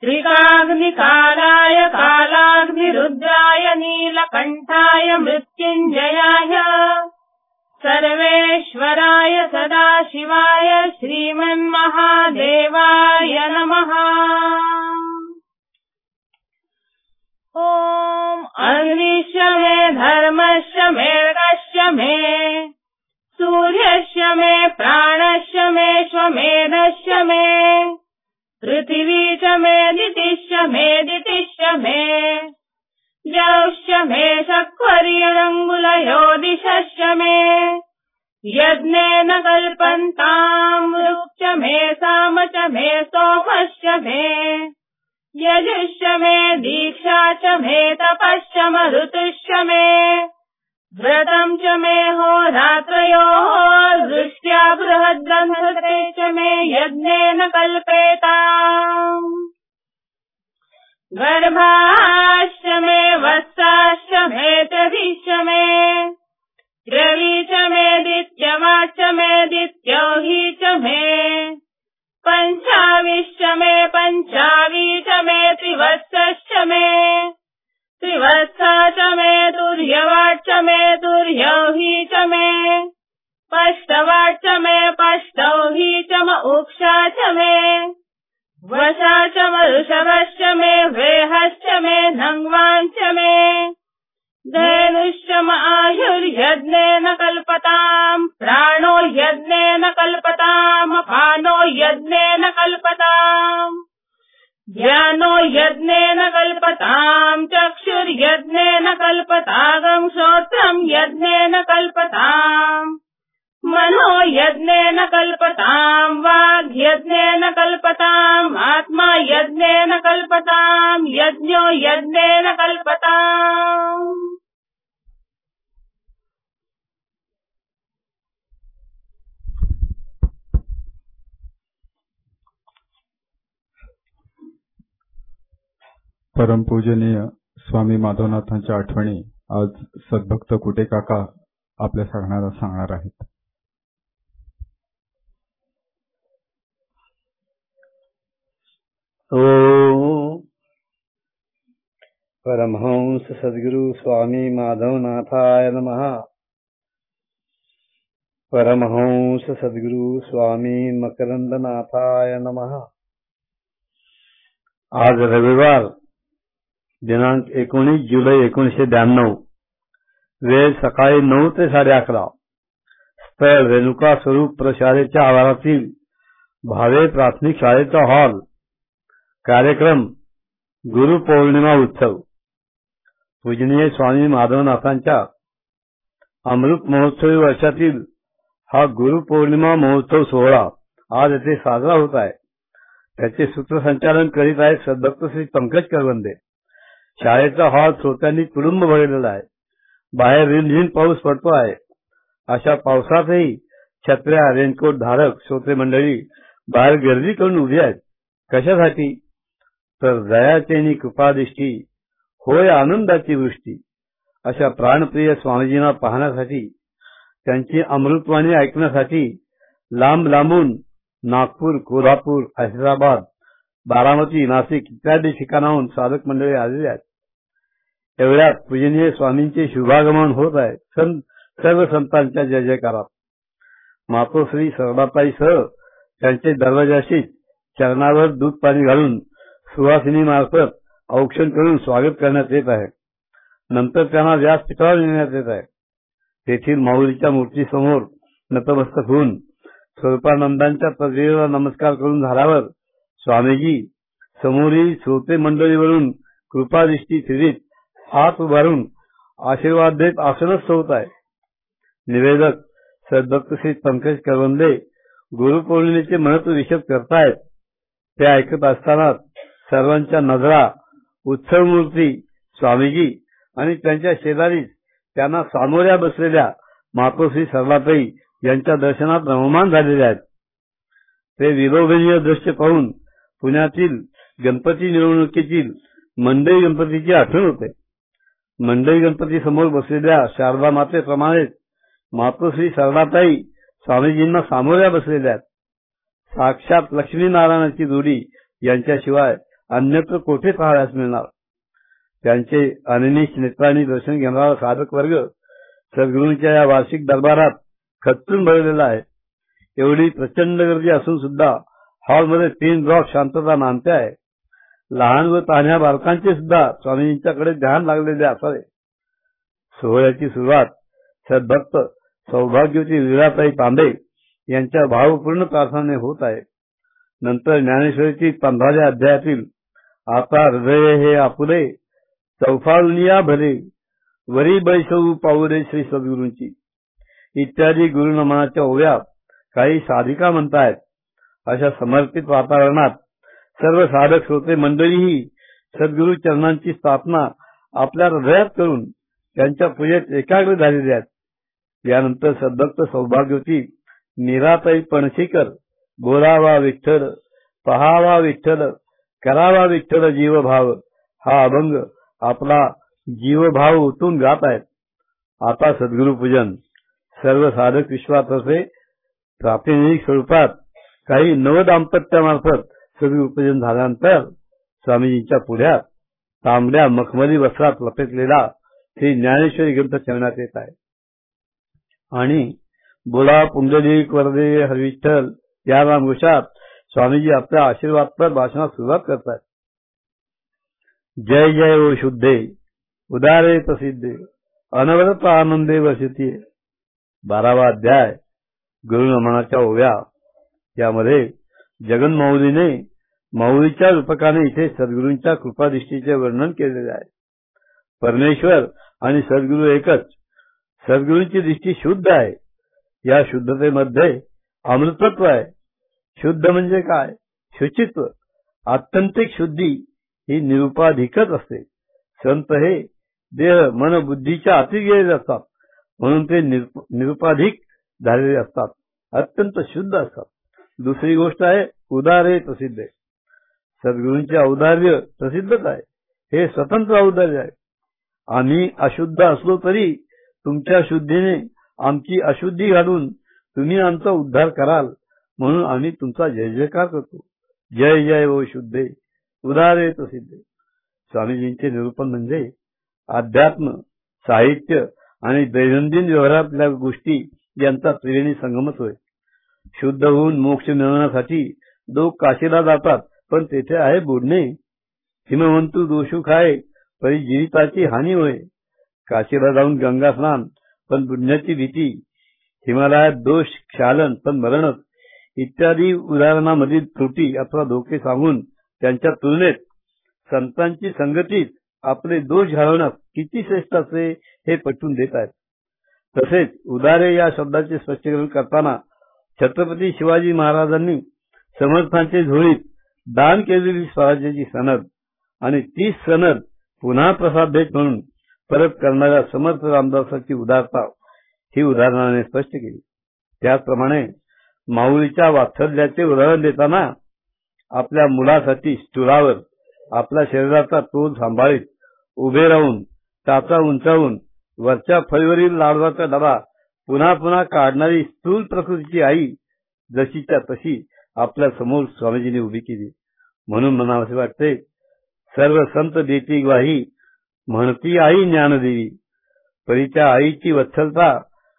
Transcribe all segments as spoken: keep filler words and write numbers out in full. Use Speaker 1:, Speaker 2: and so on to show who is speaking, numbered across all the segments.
Speaker 1: त्रिकाग्निकालाय कालाग्निरुद्राय नीलकण्ठाय मृत्युञ्जयाय सर्वेश्वराय सदाशिवाय श्रीमन्महादेवाय नमः। ॐ अग्निश्च मे धर्मश्च मे मृगश्च मे सूर्यश्च मे प्राणश्च मे श्वमेधश्च मे पृथिवी च मे दितिश्च मे दितिश्च मे जौश्च मे शक्वर्यरङ्गुलयो दिशश्च मे यज्ञेन कल्पन्ताम् ऋक् मे साम च मे सोमश्च मे यजुश्च मे दीक्षा च मे तपश्च मरुतुश्च मे व्रतम् च मे होरात्रयोः दृष्ट्या बृहद्ग्रन्थते च मे यज्ञेन कल्पेताम् गर्भाश्च मे वत्साश्च मे तभिश्च मे रवि च मे दित्यवाच मे दित्यो हि च मे पञ्चाविश्च मे पञ्चावी च मे त्रिवत्सश्च मे त्रिवत्सा च मे तुर्यवाच मे तुर्यो हि च मे पष्टवाच मे पष्टौ हि च म उक्षा च मे वशा च वृषभश्च मे वेहश्च मे नङ्वाञ्च मे धेनुश्च म आयुर्यज्ञेन कल्पताम् प्राणो यज्ञेन कल्पताम् पानो यज्ञेन कल्पताम् ज्ञानो यज्ञेन कल्पताम् चक्षुर्यज्ञेन कल्पताम् श्रोत्रम् यज्ञेन कल्पताम् मनो यज्ञेन कल्पताम् वाग् यज्ञेन कल्पताम् आत्मा यज्ञेन कल्पताम् यज्ञो यज्ञेन कल्पताम्।
Speaker 2: परमपूजनीय स्वामी माधवनाथांच्या आठवणी आज सद्भक्त कुटे काका आपल्या सांगणार सांगणार आहेत।
Speaker 3: ओम परमहंस सद्गुरु स्वामी माधवनाथाय नमः। परमहंस सद्गुरु स्वामी मकरंदनाथाय नमः। आज रविवार दिनांक एकोणीस जुलै एकोणीसशे ब्याण्णव वेळ सकाळी नऊ ते साडे अकरा स्थळ रेणुका स्वरूप प्रशालेच्या आवारातील भावे प्राथमिक शाळेचा हॉल। कार्यक्रम गुरुपौर्णिमा उत्सव। पूजनीय स्वामी माधवनाथांच्या अमृत महोत्सवी वर्षातील हा गुरुपौर्णिमा महोत्सव सोहळा आज येथे साजरा होत आहे। त्याचे सूत्रसंचालन करीत आहेत सद्भक्त श्री पंकज करवंदे। शाळेचा हॉल श्रोत्यांनी तुडुंब भरलेला आहे। बाहेर रिमझिम पाऊस पडतो आहे। अशा पावसातही छत्र्या रेनकोट धारक श्रोते मंडळी बाहेर गर्दी करून उभी आहेत। कशासाठी? तर दयाचेनी कृपादृष्टी होय आनंदाची वृष्टी अशा प्राणप्रिय स्वामीजींना पाहण्यासाठी, त्यांची अमृतवाणी ऐकण्यासाठी लांब लांबून नागपूर, कोल्हापूर, हैदराबाद, बारामती, नाशिक इत्यादी ठिकाणाहून साधक मंडळी आलेली आहेत। एवढ्यात पूजनीय स्वामींचे शुभागमन होत आहे। सर्व संतांच्या जय जयकारात मातोश्री सरदाताईसह त्यांचे दरवाजाशी चरणावर दूध पाणी घालून सुवासिनी मार्फत औक्षण करून स्वागत करण्यात येत आहे। नंतर त्यांना व्यासपीठावर नेण्यात येत आहे। तेथील माऊलीच्या मूर्तीसमोर नतमस्तक होऊन स्वरूपानंदांच्या तत्वेला नमस्कार करून झाल्यावर स्वामीजी समोरील श्रोते मंडळीवरून कृपादृष्टी फिरीत हात उभारून आशीर्वाद देत आसनस्थ होत आहे। निवेदक सद्भक्त श्री पंकज करवंदे गुरुपौर्णिमेचे महत्व विशद करतायत। ते ऐकत असताना सर्वांच्या नजरा उत्सवमूर्ती स्वामीजी आणि त्यांच्या शेजारीच त्यांना सामोऱ्या बसलेल्या मातोश्री सरलाताई यांच्या दर्शनात रममाण झालेले आहेत। ते विलोभनीय दृश्य पाहून पुण्यातील गणपती मिरवणुकीतील मंडई गणपतीची आठवण होते। मंडई गणपती समोर बसलेल्या शारदा मातेप्रमाणेच मातोश्री सरलाताई स्वामीजींना सामोऱ्या बसलेल्या आहेत। साक्षात लक्ष्मीनारायणाची जोडी यांच्याशिवाय अन्यत्र कोठे पाहायला मिळणार. त्यांचे अनिनिश नेत्रांनी दर्शन घेणारा साधक वर्ग सद्गुरूंच्या या वार्षिक दरबारात खच्चून भरलेला आहे. एवढी प्रचंड गर्दी असून सुद्धा हॉलमध्ये तीन ड्रॉप शांतता नांदते आहे. लहान व तान्ह्या बालकांचे सुद्धा स्वामीजींच्याकडे ध्यान लागलेले असावे. सोहळ्याची सुरुवात सद्भक्त सौभाग्यवती लीलाताई तांबे यांच्या भावपूर्ण प्रार्थनेने होत आहे. नंतर ज्ञानेश्वरीची पंधराव्या अध्यायातील आता हृदय हे आपुले चौफाळुनिया भरे वरी बैसवू पाऊरे श्री सद्गुरूंची इत्यादी गुरुनमनाच्या ओव्या काही साधिका म्हणतायत. अशा समर्पित वातावरणात सर्व साधक श्रोते मंडळीही सद्गुरू चरणांची स्थापना आपल्या हृदयात करून त्यांच्या पूजेत एकाग्र झालेले आहेत. यानंतर सद्भक्त सौभाग्यवती मीराताई पणशीकर बोलावा विठ्ठल पहावा विठ्ठल करावा विठ्ठल जीवभाव हा अभंग आपला जीवभाव ओतून गात आहेत. आता सद्गुरू पूजन सर्व साधक विश्वातर्फे प्रातिनिधिक स्वरूपात काही नवदाम्पत्यामार्फत सद्गुरू पूजन झाल्यानंतर स्वामीजींच्या पुढ्यात तांबड्या मखमली वस्त्रात लपेटलेला श्री ज्ञानेश्वरी ग्रंथ ठेवण्यात येत आहे आणि बोला पुंडलिक वरदे हरिविठ्ठल या नामघोषात स्वामीजी आपल्या आशीर्वादपर भाषणात सुरुवात करतात. जय जय ओ शुद्धे उदारे प्रसिद्धे अनवरत आनंदे वर्षती. बारावा अध्याय गुरुनमनाच्या ओव्या. यामध्ये जगन्माऊलीने माऊलीच्या रूपकाने इथे सद्गुरूंच्या कृपादृष्टीचे वर्णन केलेले आहे. परमेश्वर आणि सद्गुरू एकच. सद्गुरूंची दृष्टी शुद्ध आहे. या शुद्धतेमध्ये अमृतत्व आहे. शुद्ध म्हणजे काय? शुचित्व. आत्यंतिक शुद्धी ही निरुपाधिकच असते. संत हे देह मन बुद्धीच्या अति गेलेले असतात म्हणून ते निरुपाधिक झालेले असतात, अत्यंत शुद्ध असतात. दुसरी गोष्ट आहे उदारे प्रसिद्ध. सद्गुरूंचे औदार्य प्रसिद्धच आहे. हे स्वतंत्र औदार्य आहे. आम्ही अशुद्ध असलो तरी तुमच्या शुद्धीने आमची अशुद्धी घालून तुम्ही आमचा उद्धार कराल म्हणून आम्ही तुमचा जय जयकार करतो. जय जय ओ शुद्धे उदारे प्रसिद्धे. स्वामीजींचे निरूपण म्हणजे अध्यात्म साहित्य आणि दैनंदिन व्यवहारातल्या गोष्टी यांचा त्रिवेणी संगमच होय. शुद्ध होऊन मोक्ष मिळवण्यासाठी लोक काशीला जातात पण तेथे आहे बुडणे. हिमवंतू दोषू खाय परी जीविताची हानी होय. काशीला जाऊन गंगा स्नान पण बुडण्याची भीती. हिमालयात दोष क्षालन पण मरणच इत्यादी उदाहरणामधील त्रुटी अथवा धोके सांगून त्यांच्या तुलनेत संतांची संगतीत आपले दोष घालवण्यास किती श्रेष्ठ असते हे पटवून देत आहेत. तसेच उदारे या शब्दाचे स्पष्टीकरण करताना छत्रपती शिवाजी महाराजांनी समर्थांचे झोळीत दान केलेली स्वराज्याची सनद आणि तीच सनद पुन्हा प्रसाद भेट म्हणून परत करणाऱ्या समर्थ रामदासाची उदारता ही उदाहरणाने स्पष्ट केली. त्याचप्रमाणे माऊलीच्या वात्सल्याचे उदाहरण देताना आपल्या मुलासाठी स्टुलावर आपल्या शरीराचा तोल सांभाळीत उभे राहून टाचा उंचावून वरच्या फळीवरील लाडवाचा डबा पुन्हा पुन्हा काढणारी स्थूल प्रकृतीची आई जशीच्या तशी आपल्या समोर स्वामीजींनी उभी केली. म्हणून म्हणावसे वाटते सर्व संत देती ग्वाही म्हणती आई ज्ञानदेवी. परीच्या आईची वत्सलता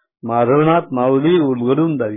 Speaker 3: माधवनाथ माऊली उलगडून द्यावी.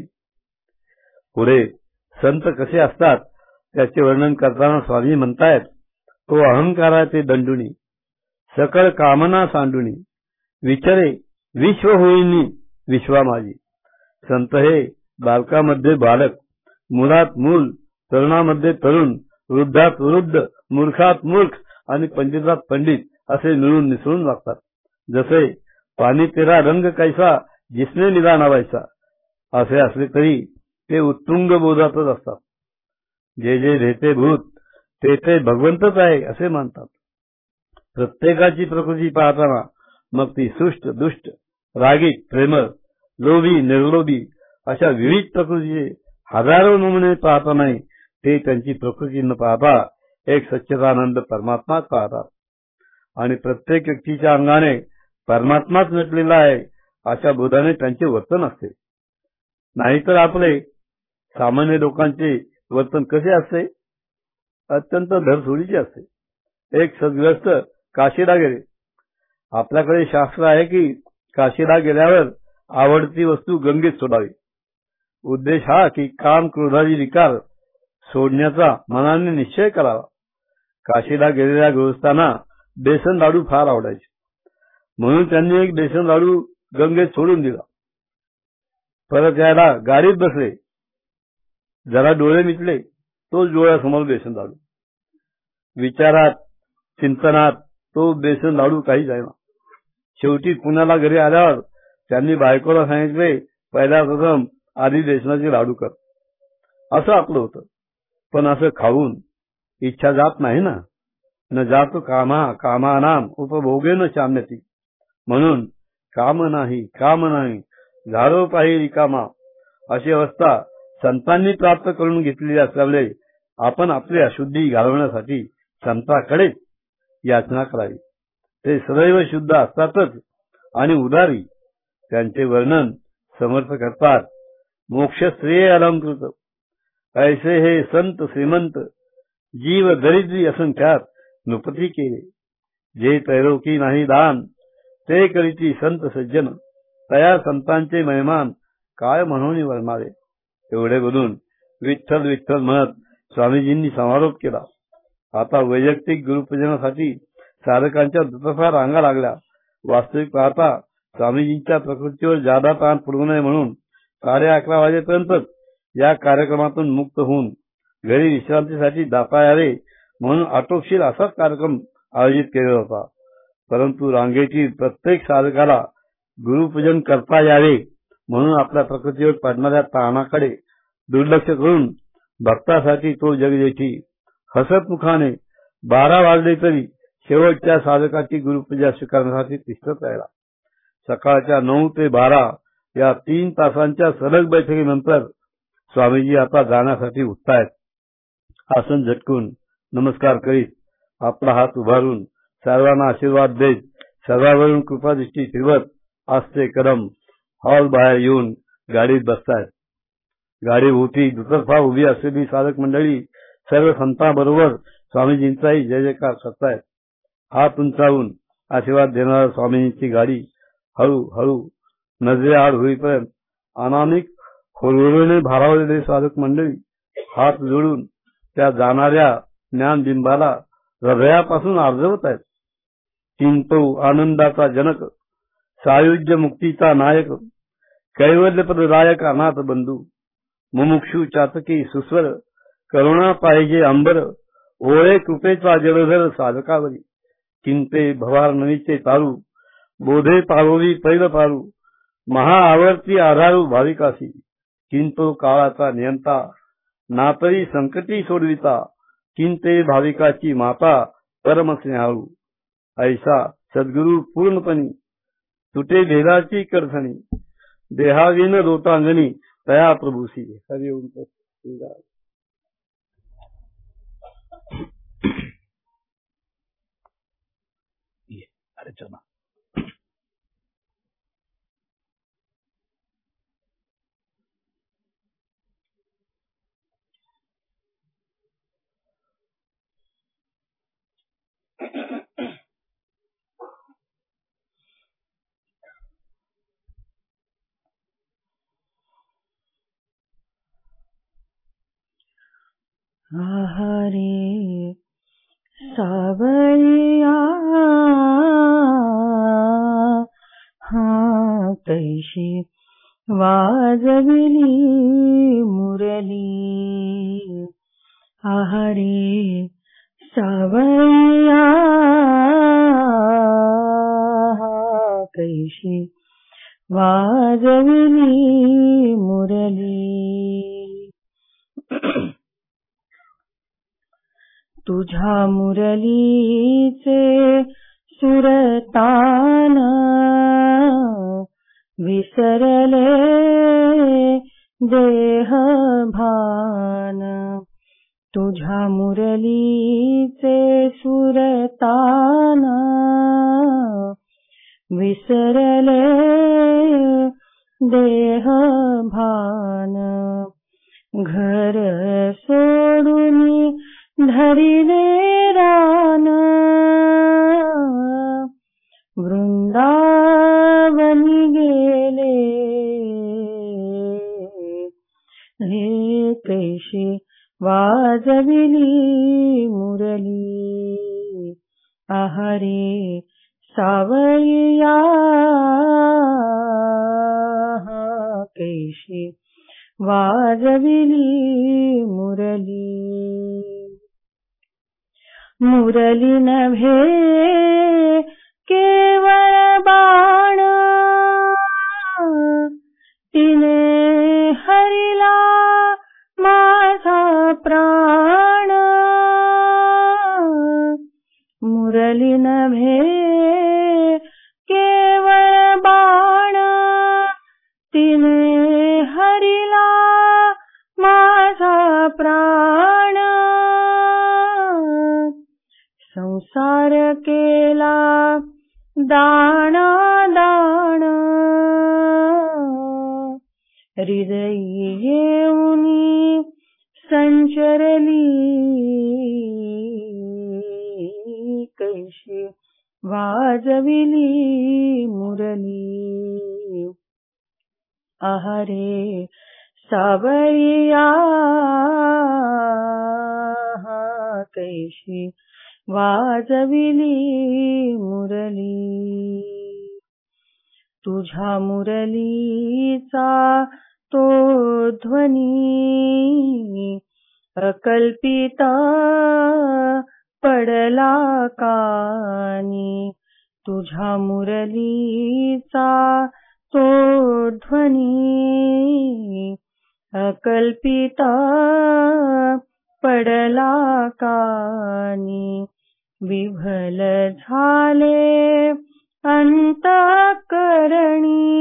Speaker 3: पुढे संत कसे असतात त्याचे वर्णन करताना स्वामी म्हणतायत तो अहंकाराचे दंडुनी सकळ कामना सांडुनी विचारे विश्व होईनी विश्वा माझी. संत हे बालकामध्ये बालक मुलात मूल तरुणामध्ये तरुण वृद्धात वृद्ध मूर्खात मूर्ख आणि पंडितात पंडित असे मिळून मिसळून वागतात. जसे पाणी तेरा रंग कैसा जिसने निदा नावायचा असे असले तरी ते उत्तुंग बोधातच असतात. जे जे भेटे भूत ते ते भगवंतच आहे असे मानतात. प्रत्येकाची प्रकृती पाहताना मग ती सुष्ट दुष्ट रागीत प्रेमळ लोभी निर्लोभी अशा विविध प्रकृतीचे हजारो नमुने पाहतानाही ते त्यांची प्रकृती न पाहता एक सच्चिदानंद परमात्माच पाहतात आणि प्रत्येक व्यक्तीच्या अंगाने परमात्माच नटलेला आहे अशा बोधाने त्यांचे वर्तन असते. नाहीतर आपले सामान्य लोकांचे वर्तन कसे असते? अत्यंत धरसोडीची असते. एक सद्ग्रस्त काशीला गेले. आपल्याकडे शास्त्र आहे की काशीला गेल्यावर आवडती वस्तू गंगेत सोडावी. उद्देश हा की काम क्रोधादी विकार सोडण्याचा मनाने निश्चय करावा. काशीला गेलेल्या गृहस्थांना बेसन लाडू फार आवडायचे, म्हणून त्यांनी एक बेसन लाडू गंगेत सोडून दिला. परत यायला गाडीत बसले. जरा डोळे मिटले, तोच डोळ्यासमोर बेसन लाडू. विचारात चिंतनात तो बेसन लाडू काही जाईना. शेवटी पुण्याला घरी आल्यावर त्यांनी बायकोला सांगितले, पहिला प्रथम आधी बेसनाचे लाडू कर. असं आपलं होतं. पण असं खाऊन इच्छा जात नाही ना. न जातो कामा कामानाम उपभोगेन शाम्यती. म्हणून काम नाही काम नाही झालो पाहि रिकामा अशी अवस्था संतांनी प्राप्त करून घेतलेली असल्यामुळे आपण आपली अशुद्धी घालवण्यासाठी संतांकडे याचना करावी. ते सदैव शुद्ध असतातच आणि उदारी. त्यांचे वर्णन समर्थ करतात. मोक्ष श्रेय अलंकृत ऐसे हे संत श्रीमंत जीव दरिद्री असंख्यात नृपती केले. जे त्रैलोकी नाही दान ते करीती संत सज्जन. तया संतांचे महिमान काय म्हणून वर्णावे. एवढे बोलून विठ्ठल विठ्ठल म्हणत स्वामीजींनी समारोप केला. आता वैयक्तिक गुरुपूजनासाठी साधकांच्या दुतर्फा रांगा लागल्या. वास्तविक पाहता स्वामीजींच्या प्रकृतीवर जादा ताण पडू नये म्हणून साडे अकरा वाजेपर्यंत या कार्यक्रमातून मुक्त होऊन घरी विश्रांतीसाठी जाता यावे म्हणून आटोपशीर असाच कार्यक्रम आयोजित केलेला होता. परंतु रांगेतील प्रत्येक साधकाला गुरुपूजन करता यावे म्हणून आपल्या प्रकृतीवर पडणाऱ्या ताणाकडे दुर्लक्ष करून भक्तासाठी तो जगदेठी हसतमुखाने बारा वाजले तरी शेवटच्या साधकाची गुरुपूजा स्वीकारण्यासाठी तिष्ठत राहिला. सकाळच्या नऊ ते बारा या तीन तासांच्या सलग बैठकीनंतर स्वामीजी आता जाण्यासाठी उठतायत. आसन झटकून नमस्कार करीत आपला हात उभारून सर्वांना आशीर्वाद देत सर्वांवरून कृपादृष्टी फिरवत आस्ते कदम हॉल बाहेर येऊन गाडीत बसतायत. गाडी भोवती दुतर्फा उभी असलेली साधक मंडळी सर्व संतांबरोबर स्वामीजींचाही जय जयकार करतायत. हात उंचावून आशीर्वाद देणाऱ्या स्वामीजींची गाडी हळूहळू नजरेआड होईपर्यंत अनामिक खोलवरीने भारावलेले साधक मंडळी हात जोडून त्या जाणाऱ्या ज्ञानबिंबाला हृदयापासून आर्जवत आहेत. चिंतो आनंदाचा जनक सायुज्य मुक्तीचा नायक कैवल्यपददायक अनाथ बंधू मुमुक्षु चातकी सुस्वर करुणा पाहिजे अंबर ओळे कृपेचा जलधर साधकावरी चिंते भवारनवीचे तारू बोधे पारोवी पैल पारू महा आवर्ती आधारू भाविकासी चिंतो काळाचा नियंता नातरी संकटी सोडविता चिंते भाविकाची माता परम स्नेहाळू ऐसा सद्गुरु पूर्णपणी तुटे भेदाची कडथणी देहाविन रोतांगणी तया प्रभूसी. हरि ओम. अरे चला
Speaker 4: आहारे सावरिया हा कैशी वाजविली मुरली. आहारे सावरिया हा कैशी वाजविली मुरली. तुझ्या मुरलीचे सुरतान विसरले देह भान. तुझ्या मुरलीचे सुरतान विसरले देह भान. घर सोडून धरिले रान वृंदावनी गेले हे कैशी वाजविली मुरली आहारे सावळिया कैशी वाजविली मुरली मुरली नभे केवळ बाण तिने हरिला माझा प्राण मुरली नभे केवळ बाण तिने हरिला माझा प्राण संसार केला दाणा दाण हृदयी येऊनी संचरली कैशी वाजविली मुरली आहारे सावळिया कैशी वाजविली मुरली तुझ्या मुरलीचा तो ध्वनी अकल्पित पडला कानी तुझ्या मुरलीचा तो ध्वनी अकल्पित पडला कानी विभल झाले अंतःकरणी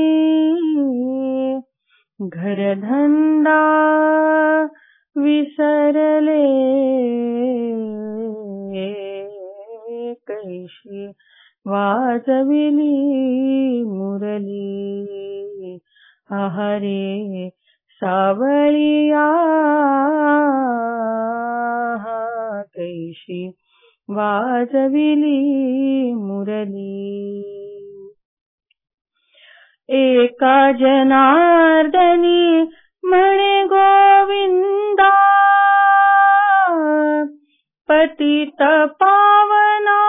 Speaker 4: घरधंदा विसरले कैशी वाजविली मुरली आहारे सावळिया कैशी वाजविली मुरली एका जनार्दनी म्हणे गोविंदा पतित पावना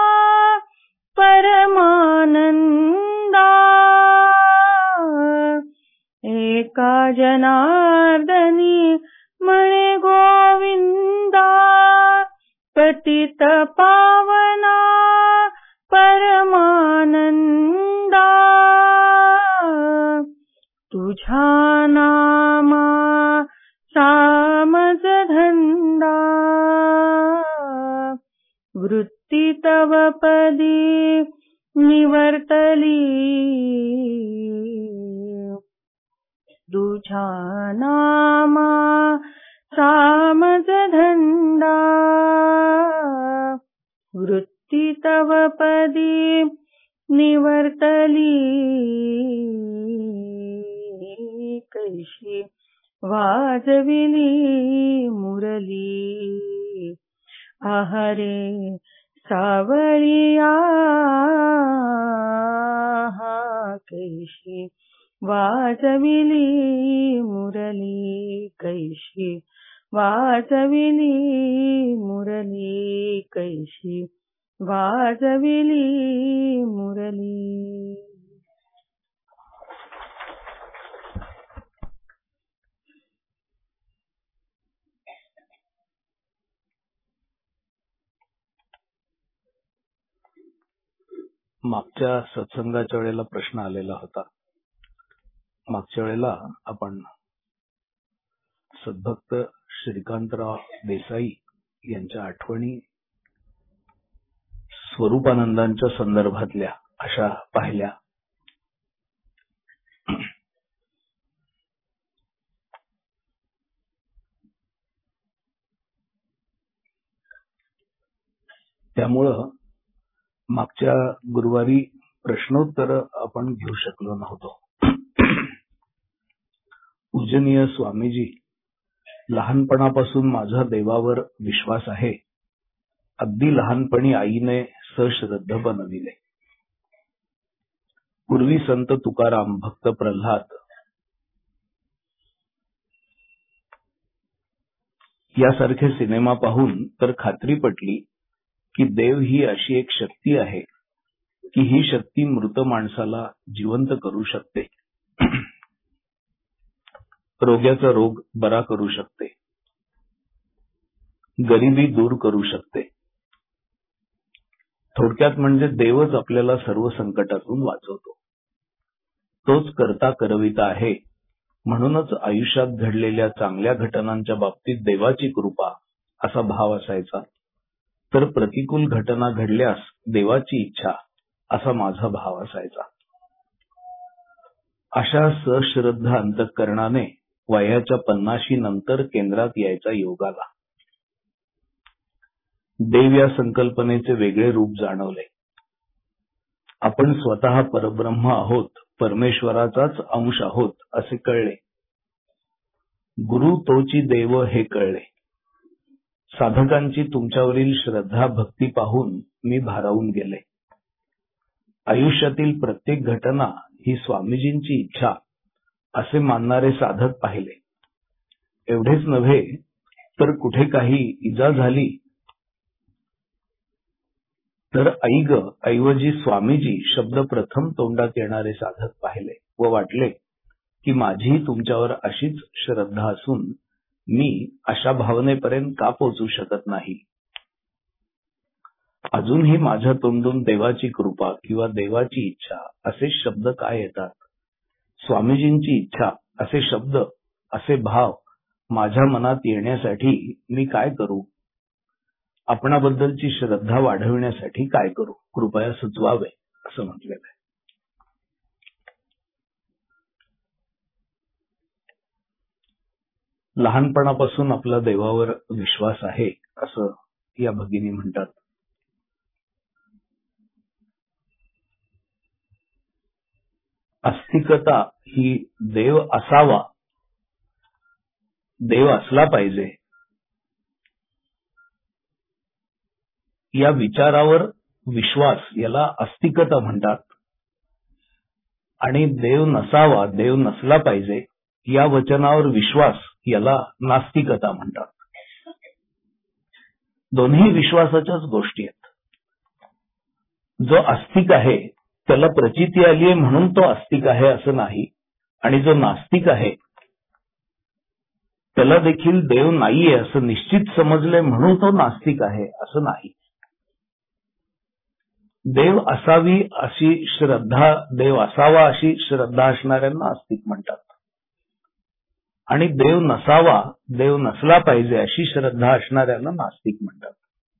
Speaker 4: परमानंदा एका जनार्दनी म्हणे गोविंदा पतित पावना परमानंदा तुझ्या नामा सामज धंदा वृत्ती तव पदी निवर्तली तुझ्या नामा सामज धंदा वृत्ती तव पदी निवर्तली कैशी वाजविली मुरली आहारे सावळिया कैशी वाजविली मुरली कैशी वाजविली मुरली कैशी वाजविली मुरली.
Speaker 5: मागच्या सत्संगाच्या वेळेला प्रश्न आलेला होता. मागच्या वेळेला आपण सद्भक्त श्रीकांतराव देसाई यांच्या आठवणी स्वरूपानंदांच्या संदर्भातल्या अशा पाहिल्या. त्यामुळं मागच्या गुरुवारी प्रश्नोत्तर आपण घेऊ शकलो नव्हतो. पूजनीय स्वामीजी लहानपणापासून माझा देवावर विश्वास आहे. अगदी लहानपणी आईने सश्रद्ध बनविले. पूर्वी संत तुकाराम, भक्त प्रल्हाद यासारखे सिनेमा पाहून तर खात्री पटली की देव ही अशी एक शक्ती आहे की ही शक्ती मृत माणसाला जिवंत करू शकते, रोग्याचा रोग बरा करू शकते, गरिबी दूर करू शकते. थोडक्यात म्हणजे देवच आपल्याला सर्व संकटातून वाचवतो. तोच करता करविता आहे. म्हणूनच आयुष्यात घडलेल्या चांगल्या घटनांच्या बाबतीत देवाची कृपा असा भाव असायचा, तर प्रतिकूल घटना घडल्यास देवाची इच्छा असा माझा भाव असायचा. अशा सश्रद्ध अंतःकरणाने वयाच्या पन्नाशी नंतर केंद्रात यायचा योग आला. देव या संकल्पनेचे वेगळे रूप जाणवले. आपण स्वतः परब्रह्म आहोत, परमेश्वराचाच अंश आहोत असे कळले. गुरु तोची देव हे कळले. साधकांची तुमच्यावरील श्रद्धा भक्ती पाहून मी भारावून गेले. आयुष्यातील प्रत्येक घटना ही स्वामीजींची इच्छा असे मानणारे साधक पाहिले. एवढेच नव्हे तर कुठे काही इजा झाली तर आई ग ऐवजी स्वामीजी शब्द प्रथम तोंडात येणारे साधक पाहिले व वाटले की माझी तुमच्यावर अशीच श्रद्धा असून मी अशा भावनेपर्यंत का पोहोचू शकत नाही. अजूनही माझ्या तोंडून देवाची कृपा किंवा देवाची इच्छा असे शब्द काय येतात? स्वामीजींची इच्छा असे शब्द, असे भाव माझ्या मनात येण्यासाठी मी काय करू? आपणाबद्दलची श्रद्धा वाढविण्यासाठी काय करू? कृपया सुचवावे असं म्हटलेलं आहे. लहानपणापासून आपला देवावर विश्वास आहे असं या भगिनी म्हणतात. आस्तिकता ही देव असावा, देव असला पाहिजे या विचारावर विश्वास याला आस्तिकता म्हणतात. आणि देव नसावा, देव नसला पाहिजे या वचनावर विश्वास याला नास्तिकता म्हणतात. दोन्ही विश्वासाच्याच गोष्टी आहेत. जो आस्तिक आहे त्याला प्रचिती आली आहे म्हणून तो आस्तिक आहे असं नाही, आणि जो नास्तिक आहे त्याला देखील देव नाहीये असं निश्चित समजले म्हणून तो नास्तिक आहे असं नाही. देव असावी अशी श्रद्धा, देव असावा अशी श्रद्धा असणाऱ्यांना आस्तिक म्हणतात, आणि देव नसावा, देव नसला पाहिजे अशी श्रद्धा असणाऱ्यांना नास्तिक म्हणतात.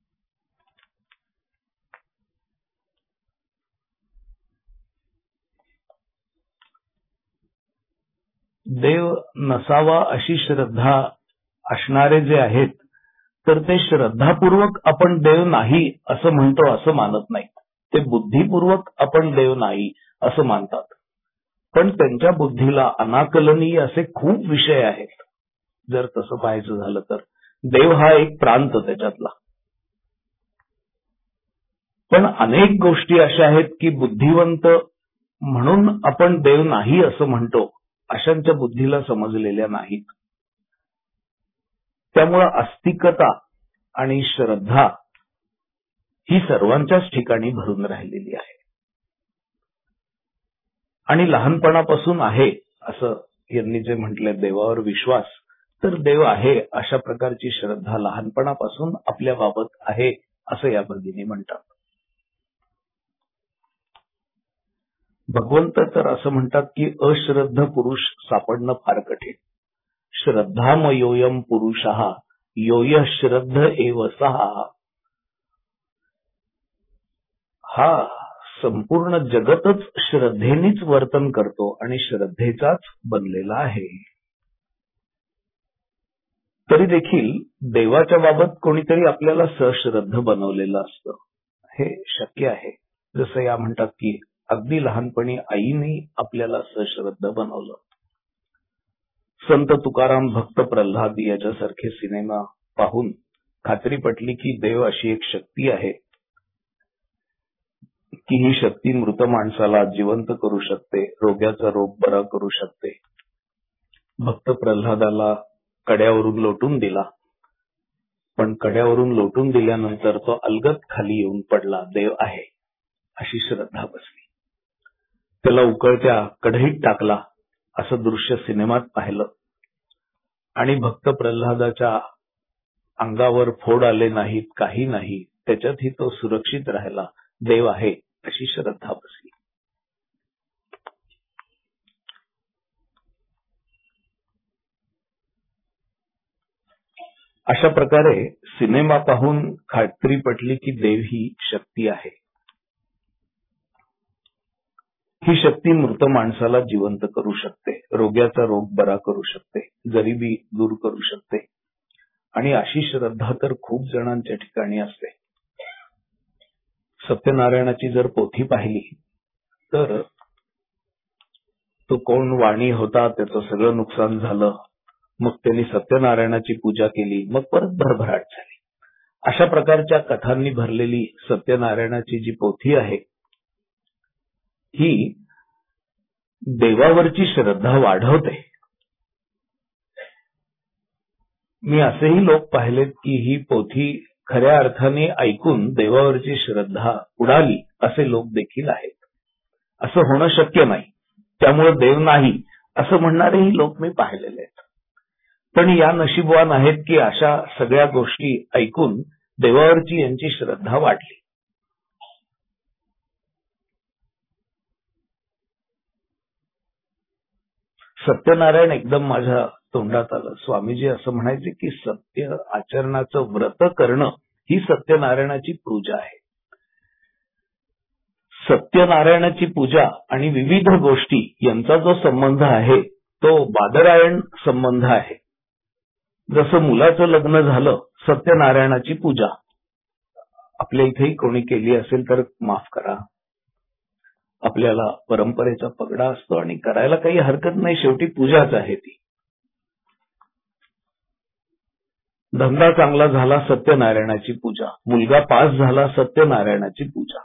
Speaker 5: देव नसावा अशी श्रद्धा असणारे जे आहेत तर ते श्रद्धापूर्वक आपण देव नाही असं म्हणतो असं मानत नाही. ते बुद्धिपूर्वक आपण देव नाही असं मानतात. पण त्यांच्या बुद्धीला अनाकलनीय असे खूप विषय आहेत. जर तसं पाहायचं झालं तर देव हा एक प्रांत त्याच्यातला. पण अनेक गोष्टी अशा आहेत की बुद्धिवंत म्हणून आपण देव नाही असं म्हणतो अशांच्या बुद्धीला समजलेल्या नाहीत. त्यामुळे आस्तिकता आणि श्रद्धा ही सर्वांच्याच ठिकाणी भरून राहिलेली आहे. आणि लहानपणापासून आहे असं यांनी जे म्हटलंय देवावर विश्वास, तर देव आहे अशा प्रकारची श्रद्धा लहानपणापासून आपल्या बाबत आहे असं या भगिनी म्हणतात. भगवंत तर असं म्हणतात की अश्रद्ध पुरुष सापडणं फार कठीण. श्रद्धामयोयम पुरुषः योय श्रद्ध एव सहा. हा संपूर्ण जगतच श्रद्धेनेच वर्तन करतो आणि श्रद्धेचाच बनलेला आहे. तरी देखील देवाच्या बाबत कोणीतरी आपल्याला सश्रद्ध बनवलेलं असतं हे शक्य आहे. जसं या म्हणतात की अगदी लहानपणी आईने आपल्याला सश्रद्ध बनवलं. संत तुकाराम, भक्त प्रल्हाद याच्यासारखे सिनेमा पाहून खात्री पटली की देव अशी एक शक्ती आहे की ही शक्ती मृत माणसाला जिवंत करू शकते, रोग्याचा रोग बरा करू शकते. भक्त प्रल्हादाला कड्यावरून लोटून दिला, पण कड्यावरून लोटून दिल्यानंतर तो अलगद खाली येऊन पडला. देव आहे अशी श्रद्धा बसली. त्याला उकळत्या कढईत टाकला असं दृश्य सिनेमात पाहिलं आणि भक्त प्रल्हादाच्या अंगावर फोड आले नाहीत, काही नाही. त्याच्यातही तो सुरक्षित राहिला. देव आहे अशी श्रद्धा बसली. अशा प्रकारे सिनेमा पाहून खात्री पटली की देव ही शक्ती आहे. ही शक्ती मृत माणसाला जिवंत करू शकते, रोग्याचा रोग बरा करू शकते, गरिबी दूर करू शकते. आणि अशी श्रद्धा तर खूप जणांच्या ठिकाणी असते. सत्यनारायणाची जर पोथी पाहिली तर तो कोण वाणी होता, त्याचं सगळं नुकसान झालं, मग त्यांनी सत्यनारायणाची पूजा केली, मग परत भरभराट झाली. अशा प्रकारच्या कथांनी भरलेली सत्यनारायणाची जी पोथी आहे ही देवावरची श्रद्धा वाढवते. मी असेही लोक पाहिलेत की ही पोथी खऱ्या अर्थाने ऐकून देवावरची श्रद्धा उडाली असे लोक देखील आहेत. असं होणं शक्य नाही, त्यामुळे देव नाही असं म्हणणारेही लोक मी पाहिलेले आहेत. पण या नशीबवान आहेत की अशा सगळ्या गोष्टी ऐकून देवावरची यांची श्रद्धा वाढली. सत्यनारायण एकदम माझ्या तोंडात आलं. स्वामीजी असं म्हणायचे की सत्य आचरणाचं व्रत करणं ही सत्यनारायणाची पूजा आहे. सत्यनारायणाची पूजा आणि विविध गोष्टी यांचा जो संबंध आहे तो बादरायण संबंध आहे. जसं मुलाचं लग्न झालं, सत्यनारायणाची पूजा आपल्या इथेही कोणी केली असेल तर माफ करा, आपल्याला परंपरेचा पगडा असतो आणि करायला काही हरकत नाही, शेवटी पूजाच आहे ती. धंदा चांगला झाला, सत्यनारायणाची पूजा. मुलगा पास झाला, सत्यनारायणाची पूजा.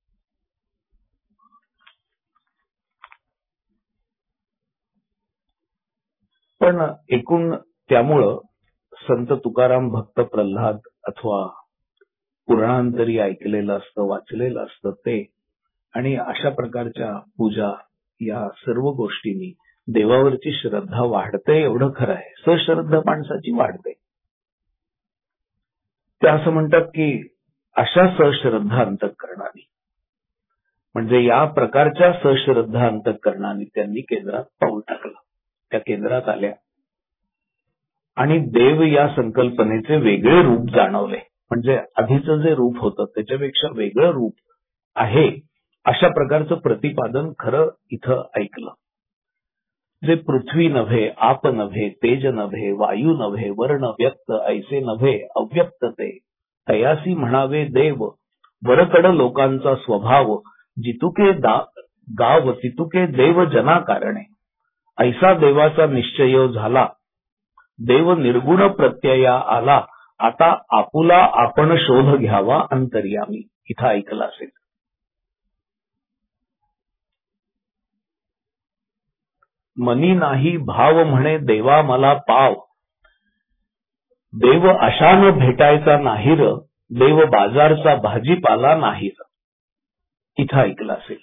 Speaker 5: पण एकूण त्यामुळं संत तुकाराम, भक्त प्रल्हाद अथवा पुराणांतरी ऐकलेलं असतं, वाचलेलं असतं ते, आणि अशा प्रकारच्या पूजा या सर्व गोष्टींनी देवावरची श्रद्धा वाढते एवढं खरं आहे. सश्रद्धा माणसाची वाढते. ते असं म्हणतात की अशा सश्रद्धा अंतःकरणाने, म्हणजे या प्रकारच्या सश्रद्धा अंतःकरणाने त्यांनी केंद्रात पाऊल टाकलं. त्या केंद्रात आल्या आणि देव या संकल्पनेचे वेगळे रूप जाणवले. म्हणजे आधीचं जे रूप होतं त्याच्यापेक्षा वेगळं रूप आहे अशा प्रकारचं प्रतिपादन खरं इथं ऐकलं. जे पृथ्वी नव्हे, आप नव्हे, तेज नव्हे, वायू नव्हे, वर्ण व्यक्त ऐसे नव्हे अव्यक्त ते, तयासी म्हणावे देव वरकड लोकांचा स्वभाव, जितुके गाव तितुके देव जना कारणे, ऐसा देवाचा निश्चय झाला, देव निर्गुण प्रत्यया आला, आता आपुला आपण शोध घ्यावा अंतर्यामी. इथं ऐकलं असेल. मनी नाही भाव म्हणे देवा मला पाव, देव अशान भेटायचा नाहीर, देव बाजारचा भाजीपाला नाहीर. इथं ऐकलं असेल.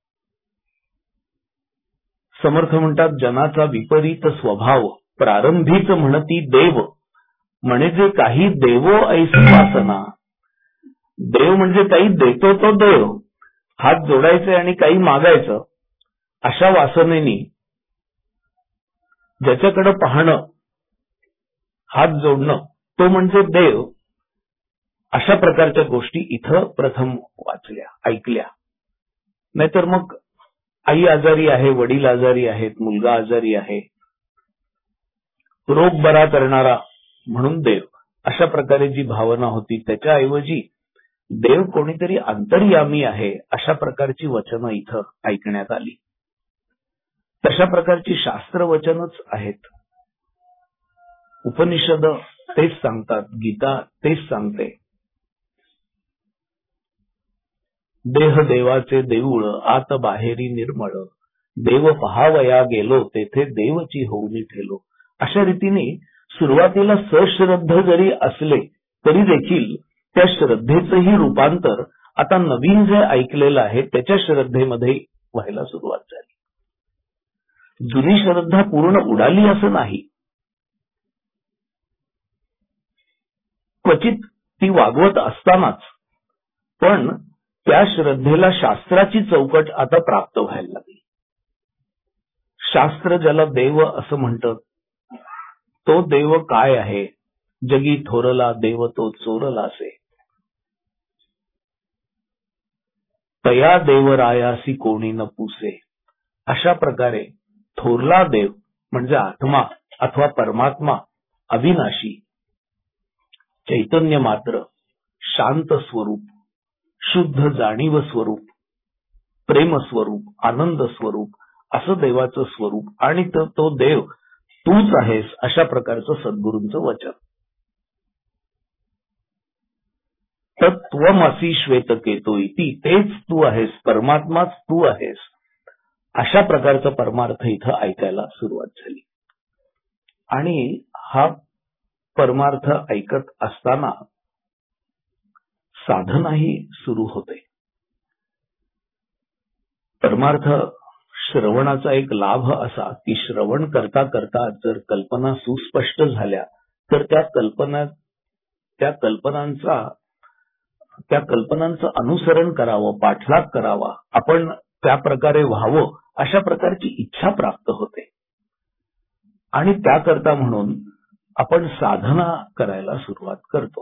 Speaker 5: समर्थ म्हणतात जनाचा विपरीत स्वभाव, प्रारंभीच म्हणती देव, म्हणजे काही देवो ऐसी वासना. देव म्हणजे काही देतो तो देव, हात जोडायचे आणि काही मागायचं, अशा वासनेनी ज्याच्याकडे पाहणं, हात जोडणं, तो म्हणजे देव. अशा प्रकारच्या गोष्टी इथं प्रथम वाचल्या, ऐकल्या. नाहीतर मग आई आजारी आहे, वडील आजारी आहेत, मुलगा आजारी आहे, रोग बरा करणारा म्हणून देव, अशा प्रकारे जी भावना होती त्याच्याऐवजी देव कोणीतरी अंतर्यामी आहे अशा प्रकारची वचनं इथं ऐकण्यात आली. तशा प्रकारची शास्त्र वचनच आहेत. उपनिषद तेच सांगतात, गीता तेच सांगते. देह देवाचे देऊळ, आत बाहेरी निर्मळ, देव पहावया गेलो, तेथे देवची होऊनी ठेलो. अशा रीतीने सुरुवातीला सश्रद्ध जरी असले तरी देखील त्या श्रद्धेचंही रूपांतर आता नवीन जे ऐकलेलं आहे त्याच्या श्रद्धेमध्ये व्हायला सुरुवात झाली. जुनी श्रद्धा पूर्ण उडाली असं नाही, क्वचित ती वागवत असतानाच, पण त्या श्रद्धेला शास्त्राची चौकट आता प्राप्त व्हायला लागली. शास्त्र ज्याला देव असं म्हणतं, तो देव काय आहे? जगी थोरला देव तो चोरलासे, तया देवरायासी कोणी न पुसे. अशा प्रकारे थोरला देव म्हणजे आत्मा अथवा परमात्मा, अविनाशी, चैतन्य मात्र, शांत स्वरूप, शुद्ध जाणीव स्वरूप, प्रेम स्वरूप, आनंद स्वरूप, असं देवाचं स्वरूप. आणि तो देव तूच आहेस, अशा प्रकारचं सद्गुरूंचं वचन. तत्त्वमसी श्वेतकेतो इति, तेच तू आहेस, परमात्माच तू आहेस, अशा प्रकारचा परमार्थ इथं ऐकायला सुरुवात झाली. आणि हा परमार्थ ऐकत असताना साधनाही सुरू होते. परमार्थ श्रवणाचा एक लाभ असा की श्रवण करता करता जर कल्पना सुस्पष्ट झाल्या तर त्या कल्पना त्या कल्पनांचा त्या कल्पनांचं अनुसरण करावं, पाठलाग करावा, आपण त्या प्रकारे व्हावं, अशा प्रकारची इच्छा प्राप्त होते. आणि त्याकरता म्हणून आपण साधना करायला सुरुवात करतो.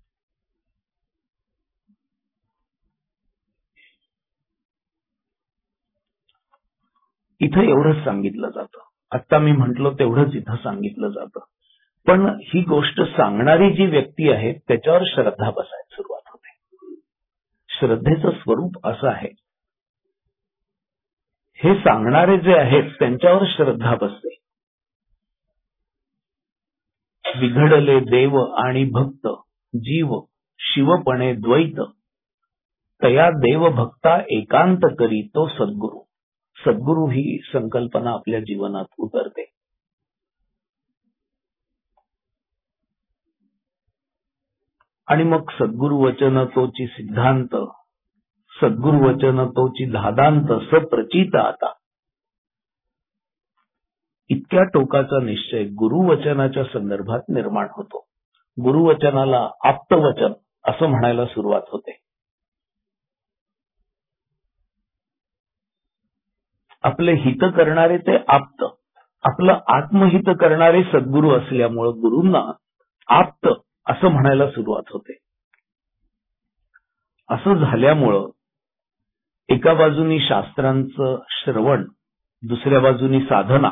Speaker 5: इथं एवढंच सांगितलं जातं. आता मी म्हटलं तेवढंच इथं सांगितलं जातं. पण ही गोष्ट सांगणारी जी व्यक्ती आहे त्याच्यावर श्रद्धा बसायला सुरुवात होते. श्रद्धेचं स्वरूप असं आहे, हे सांगणारे जे आहेत त्यांच्यावर श्रद्धा बसते. बिघडले देव आणि भक्त, जीव शिवपणे द्वैत, तया देव भक्ता एकांत करी तो सद्गुरू. सद्गुरू ही संकल्पना आपल्या जीवनात उतरते. आणि मग सद्गुरू वचन तोची सिद्धांत, सद्गुरू वचन तोची धादांत, सप्रचित आता. इतक्या टोकाचा निश्चय गुरुवचनाच्या संदर्भात निर्माण होतो. गुरुवचनाला आप्तवचन असं म्हणायला सुरुवात होते. आपले हित करणारे ते आप्त, आपलं आत्महित करणारे सद्गुरू असल्यामुळं गुरूंना आप्त असं म्हणायला सुरुवात होते. असं झाल्यामुळं एका बाजूनी शास्त्रांचं श्रवण, दुसऱ्या बाजूनी साधना.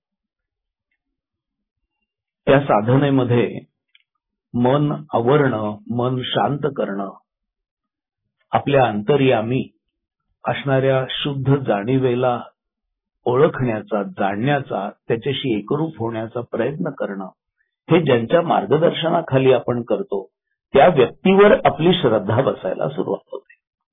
Speaker 5: त्या साधनेमध्ये मन आवरणं, मन शांत करणं, आपल्या अंतर्यामी असणाऱ्या शुद्ध जाणीवेला ओळखण्याचा, जाणण्याचा, त्याच्याशी एकरूप होण्याचा प्रयत्न करणं, हे ज्यांच्या मार्गदर्शनाखाली आपण करतो त्या व्यक्तीवर आपली श्रद्धा बसायला सुरुवात होते.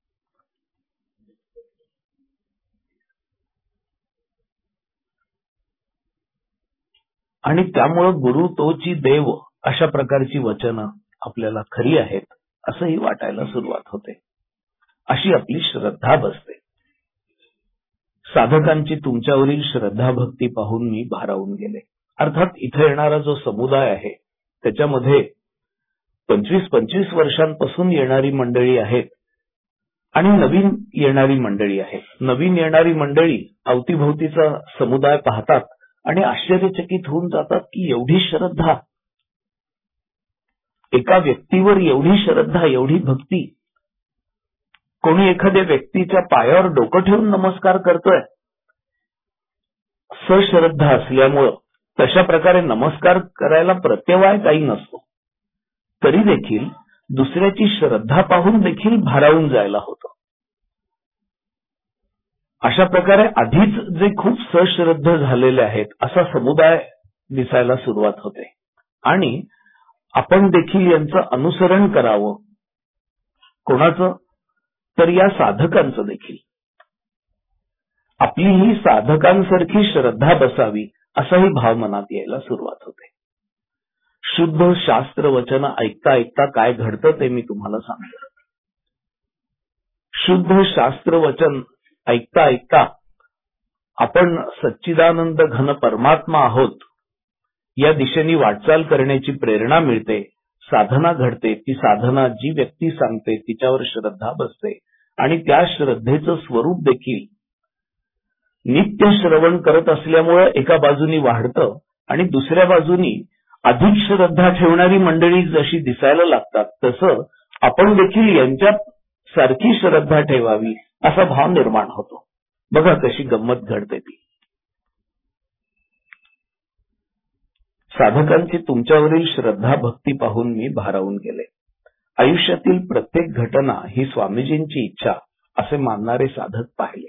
Speaker 5: आणि त्यामुळं गुरु तोची देव अशा प्रकारची वचनं आपल्याला खरी आहेत असंही वाटायला सुरुवात होते. अशी आपली श्रद्धा बसते. साधकांची तुमच्यावरील श्रद्धा भक्ती पाहून मी भारावून गेले. अर्थात इथे येणारा जो समुदाय आहे त्याच्यामध्ये पंचवीस पंचवीस वर्षांपासून येणारी मंडळी आहेत आणि नवीन येणारी मंडळी आहे. नवीन येणारी मंडळी अवतीभोवतीचा समुदाय पाहतात आणि आश्चर्यचकित होऊन जातात की एवढी श्रद्धा, एका व्यक्तीवर एवढी श्रद्धा, एवढी भक्ती. कोणी एखाद्या व्यक्तीच्या पायावर डोकं ठेवून नमस्कार करतोय. सश्रद्धा असल्यामुळं तशा प्रकारे नमस्कार करायला प्रत्यवाय काही नसतो. तरी देखील दुसऱ्याची श्रद्धा पाहून देखील भारावून जायला होतं. अशा प्रकारे आधीच जे खूप सश्रद्ध झालेले आहेत असा समुदाय दिसायला सुरुवात होते. आणि आपण देखील यांचं अनुसरण करावं. कोणाचं? तर या साधकांचं देखील. आपली ही साधकांसारखी श्रद्धा बसावी असाही भाव मनात यायला सुरुवात होते. शुद्ध शास्त्र वचन ऐकता ऐकता काय घडतं ते मी तुम्हाला सांगतो. शुद्ध शास्त्र वचन ऐकता ऐकता आपण सच्चिदानंद घन परमात्मा आहोत या दिशेने वाटचाल करण्याची प्रेरणा मिळते. साधना घडते. ती साधना जी व्यक्ती सांगते तिच्यावर श्रद्धा बसते आणि त्या श्रद्धेचं स्वरूप देखील नित्य श्रवण करत असल्यामुळे एका बाजूनी वाढतं आणि दुसऱ्या बाजूनी अधिक श्रद्धा ठेवणारी मंडळी जशी दिसायला लागतात तसं आपण देखील यांच्या सारखी श्रद्धा ठेवावी असा भाव निर्माण होतो. बघा कशी गंमत घडते ती. साधकांची तुमच्यावरील श्रद्धा भक्ती पाहून मी भारावून गेले. आयुष्यातील प्रत्येक घटना ही स्वामीजींची इच्छा असे मानणारे साधक पाहिले.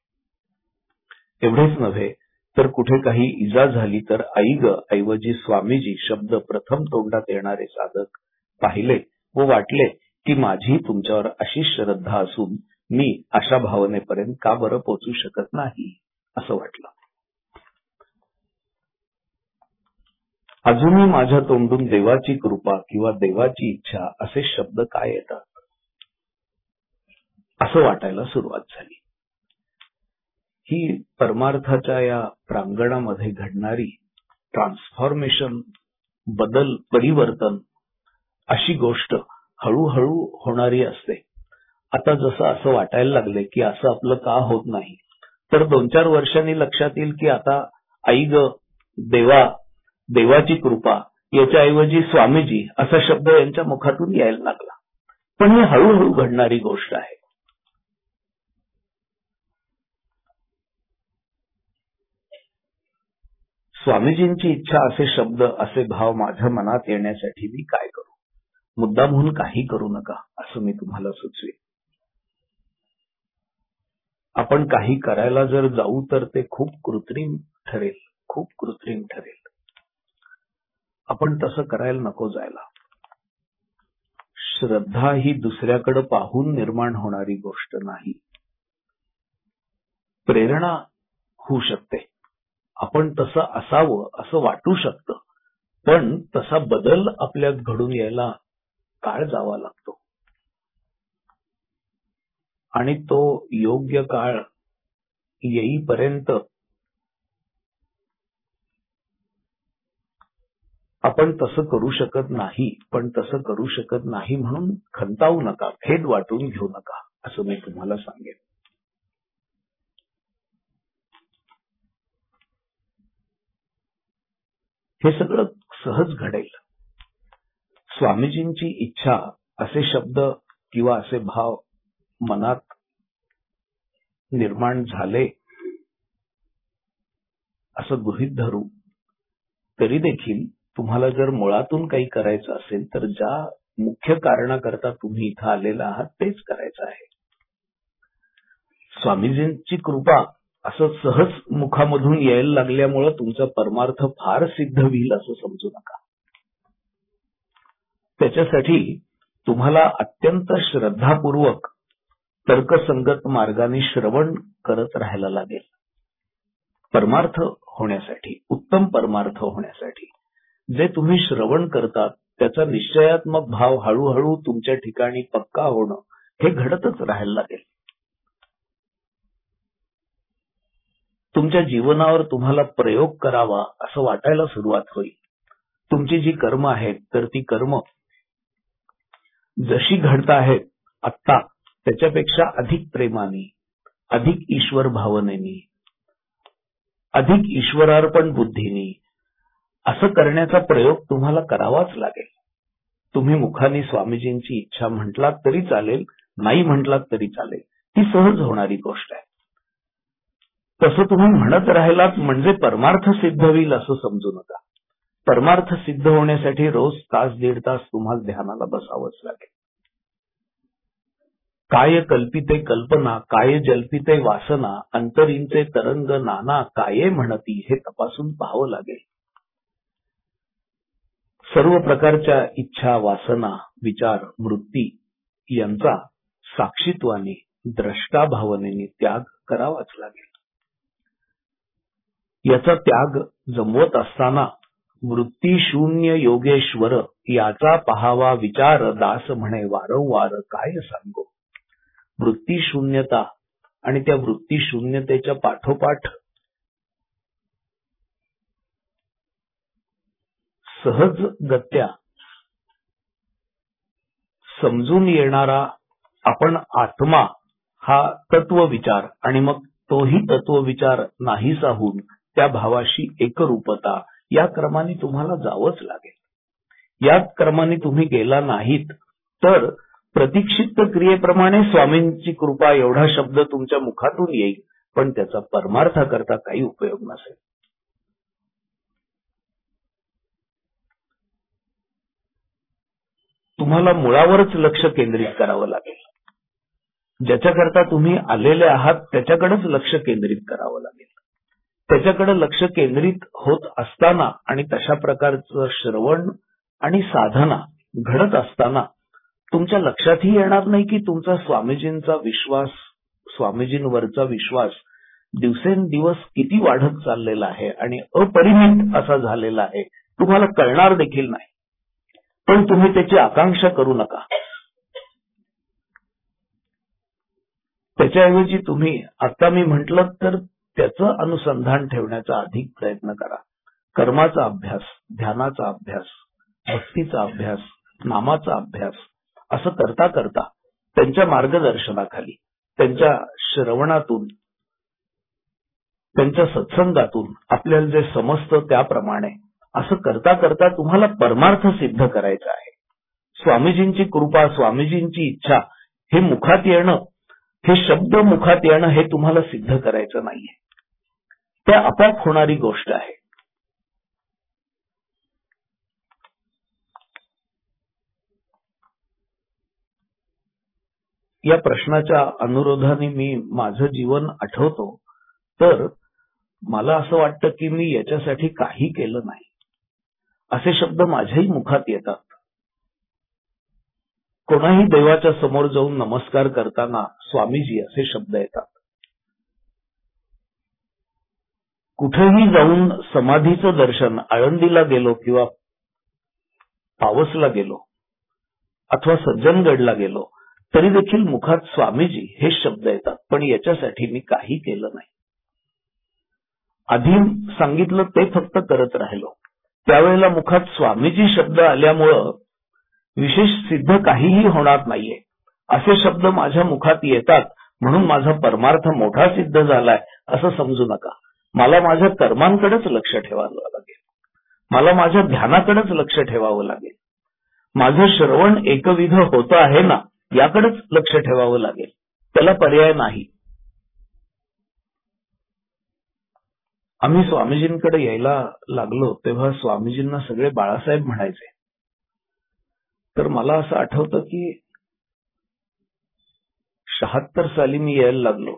Speaker 5: एवढेच नव्हे तर कुठे काही इजा झाली तर आई ग ऐवजी स्वामीजी शब्द प्रथम तोंडात येणारे साधक पाहिले व वाटले की माझी तुमच्यावर अशी श्रद्धा असून मी अशा भावनेपर्यंत का बरं पोचू शकत नाही असं वाटलं. अजूनही माझ्या तोंडून देवाची कृपा किंवा देवाची इच्छा असे शब्द काय येतात असं वाटायला सुरुवात झाली. ही परमार्थाच्या या प्रांगणामध्ये घडणारी ट्रान्सफॉर्मेशन, बदल, परिवर्तन अशी गोष्ट हळूहळू होणारी असते. आता जसं असं वाटायला लागले की असं आपलं का होत नाही, तर दोन चार वर्षांनी लक्षात येईल की आता आई ग देवा, देवाची कृपा याच्याऐवजी स्वामीजी असा शब्द यांच्या मुखातून यायला लागला. पण ही हळूहळू घडणारी गोष्ट आहे. स्वामीजींची इच्छा असे शब्द, असे भाव माझ्या मनात येण्यासाठी मी काय करू? मुद्दाम म्हणून काही करू नका असं मी तुम्हाला सुचवेन. आपण काही करायला जर जाऊ तर ते खूप कृत्रिम ठरेल, खूप कृत्रिम ठरेल. आपण तसं करायला नको जायला. श्रद्धा ही दुसऱ्याकडे पाहून निर्माण होणारी गोष्ट नाही. प्रेरणा होऊ शकते, आपण तसं असावं असं वाटू शकतं, पण तसा बदल आपल्यात घडून यायला काळ जावा लागतो आणि तो योग्य काळ येईपर्यंत आपण तसं करू शकत नाही. पण तसं करू शकत नाही म्हणून खंतावू नका, खेद वाटून घेऊ नका असं मी तुम्हाला सांगेन. हे सगळं सहज घडेल. स्वामीजींची इच्छा असे शब्द किंवा असे भाव मनात निर्माण झाले असं गृहीत धरू, तरी देखील तुम्हाला जर मुळातून काही करायचं असेल तर ज्या मुख्य कारणाकरता तुम्ही इथं आलेला आहात तेच करायचं आहे. स्वामीजींची कृपा असं सहज मुखामधून यायला लागल्यामुळं तुमचा परमार्थ फार सिद्ध होईल असं समजू नका. त्याच्यासाठी तुम्हाला अत्यंत श्रद्धापूर्वक तर्कसंगत मार्गाने श्रवण करत राहायला लागेल. परमार्थ होण्यासाठी, उत्तम परमार्थ होण्यासाठी जे तुम्ही श्रवण करतात त्याचा निश्चयात्मक भाव हळूहळू तुमच्या ठिकाणी पक्का होणं हे घडतच राहायला लागेल. तुमच्या जीवनावर तुम्हाला प्रयोग करावा असं वाटायला सुरुवात होईल. तुमची जी कर्म आहेत तर ती कर्म जशी घडत आहेत आत्ता त्याच्यापेक्षा अधिक प्रेमाने, अधिक ईश्वर भावनेने, अधिक ईश्वरार्पण बुद्धीने असं करण्याचा प्रयोग तुम्हाला करावाच लागेल. तुम्ही मुखाने स्वामीजींची इच्छा म्हटलात तरी चालेल, नाही म्हटलात तरी चालेल, ती सहज होणारी गोष्ट आहे. तसं तुम्ही म्हणत राहिलात म्हणजे परमार्थ सिद्ध होईल असं समजू नका. परमार्थ सिद्ध होण्यासाठी रोज तास दीड तास तुम्हाला ध्यानाला बसावंच लागेल. काय कल्पिते कल्पना, काय जल्पिते वासना, अंतरींचे तरंग नाना, काय म्हणती हे तपासून पाहावं लागेल. सर्व प्रकारच्या इच्छा, वासना, विचार, वृत्ती यांचा साक्षीत्वाने, द्रष्टा भावनेने त्याग करावाच लागेल. याचा त्याग जमवत असताना वृत्ती शून्य योगेश्वर याचा पहावा विचार दास म्हणे वारंवार काय सांगो. वृत्ती शून्यता आणि त्या वृत्ती शून्यतेच्या पाठोपाठ सहज गत्या समजून येणारा आपण आत्मा हा तत्वविचार आणि मग तोही तत्वविचार नाहीसा होऊन त्या भावाशी एकरूपता, या क्रमाने तुम्हाला जावंच लागेल. या क्रमाने तुम्ही गेला नाहीत तर प्रतीक्षित क्रियेप्रमाणे स्वामींची कृपा एवढा शब्द तुमच्या मुखातून येईल, पण त्याचा परमार्थाकरता काही उपयोग नसेल. तुम्हाला मुळावरच लक्ष केंद्रित करावं लागेल. ज्याच्याकरता तुम्ही आलेले आहात त्याच्याकडेच लक्ष केंद्रित करावं लागेल. त्याच्याकडे लक्ष केंद्रित होत असताना आणि तशा प्रकारचं श्रवण आणि साधना घडत असताना तुमच्या लक्षातही येणार नाही की तुमचा स्वामीजींचा विश्वास, स्वामीजींवरचा विश्वास दिवसेंदिवस किती वाढत चाललेला आहे आणि अपरिमित असा झालेला आहे. तुम्हाला कळणार देखील नाही, पण तुम्ही त्याची आकांक्षा करू नका. त्याच्याऐवजी तुम्ही, आता मी म्हटलं तर त्याचं अनुसंधान ठेवण्याचा अधिक प्रयत्न करा. कर्माचा अभ्यास, ध्यानाचा अभ्यास, भक्तीचा अभ्यास, नामाचा अभ्यास असं करता करता त्यांच्या मार्गदर्शनाखाली, त्यांच्या श्रवणातून, त्यांच्या सत्संगातून आपल्याला जे समजतं त्याप्रमाणे असं करता करता तुम्हाला परमार्थ सिद्ध करायचा आहे. स्वामीजींची कृपा, स्वामीजींची इच्छा हे मुखात येणं, हे शब्द मुखात येणं हे तुम्हाला सिद्ध करायचं नाहीये. ते आपोआप होणारी गोष्ट आहे. या प्रश्नाच्या अनुरोधाने मी माझं जीवन आठवतो तर मला असं वाटतं की मी याच्यासाठी काही केलं नाही असे शब्द माझ्याही मुखात येतात. कोणाही देवाच्या समोर जाऊन नमस्कार करताना स्वामीजी असे शब्द येतात. कुठेही जाऊन समाधीचं दर्शन, आळंदीला गेलो किंवा पावसला गेलो अथवा सज्जनगडला गेलो तरी देखील मुखात स्वामीजी हे शब्द येतात, पण याच्यासाठी मी काही केलं नाही. आधी सांगितलं ते फक्त करत राहिलो. त्यावेळेला मुखात स्वामीजी शब्द आल्यामुळं विशेष सिद्ध काहीही होणार नाहीये. असे शब्द माझ्या मुखात येतात म्हणून माझा परमार्थ मोठा सिद्ध झालाय असं समजू नका. मला माझ्या कर्मांकडेच लक्ष ठेवावं लागेल. मला माझ्या ध्यानाकडेच लक्ष ठेवावं लागेल. माझं श्रवण एकविध होतं आहे ना याकडेच लक्ष ठेवावं लागेल. त्याला पर्याय नाही. आम्ही स्वामीजींकडे यायला लागलो तेव्हा स्वामीजींना सगळे बाळासाहेब म्हणायचे. तर मला असं आठवतं की शहात्तर साली मी यायला लागलो.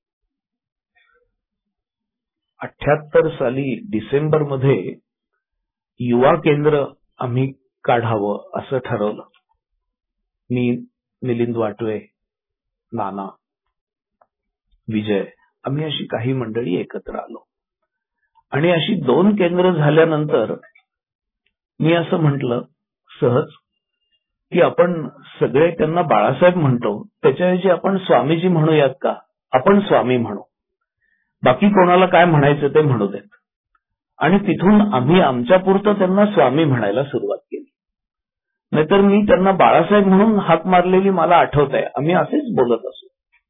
Speaker 5: अठ्याहत्तर साली डिसेंबर मध्ये युवा केंद्र आम्ही काढावं असं ठरवलं. मी, मिलिंद वाटवे, नाना, विजय आम्ही अशी काही मंडळी एकत्र आलो आणि अशी दोन केंद्र झाल्यानंतर मी असं म्हटलं सहज की आपण सगळे त्यांना बाळासाहेब म्हणतो त्याच्याऐवजी आपण स्वामीजी म्हणूयात का. आपण स्वामी म्हणू, बाकी कोणाला काय म्हणायचं ते म्हणू देत. आणि तिथून आम्ही आमच्यापुरतं त्यांना स्वामी म्हणायला सुरुवात केली. नाहीतर मी त्यांना बाळासाहेब म्हणून हाक मारलेली मला आठवत आहे. आम्ही असेच बोलत असू.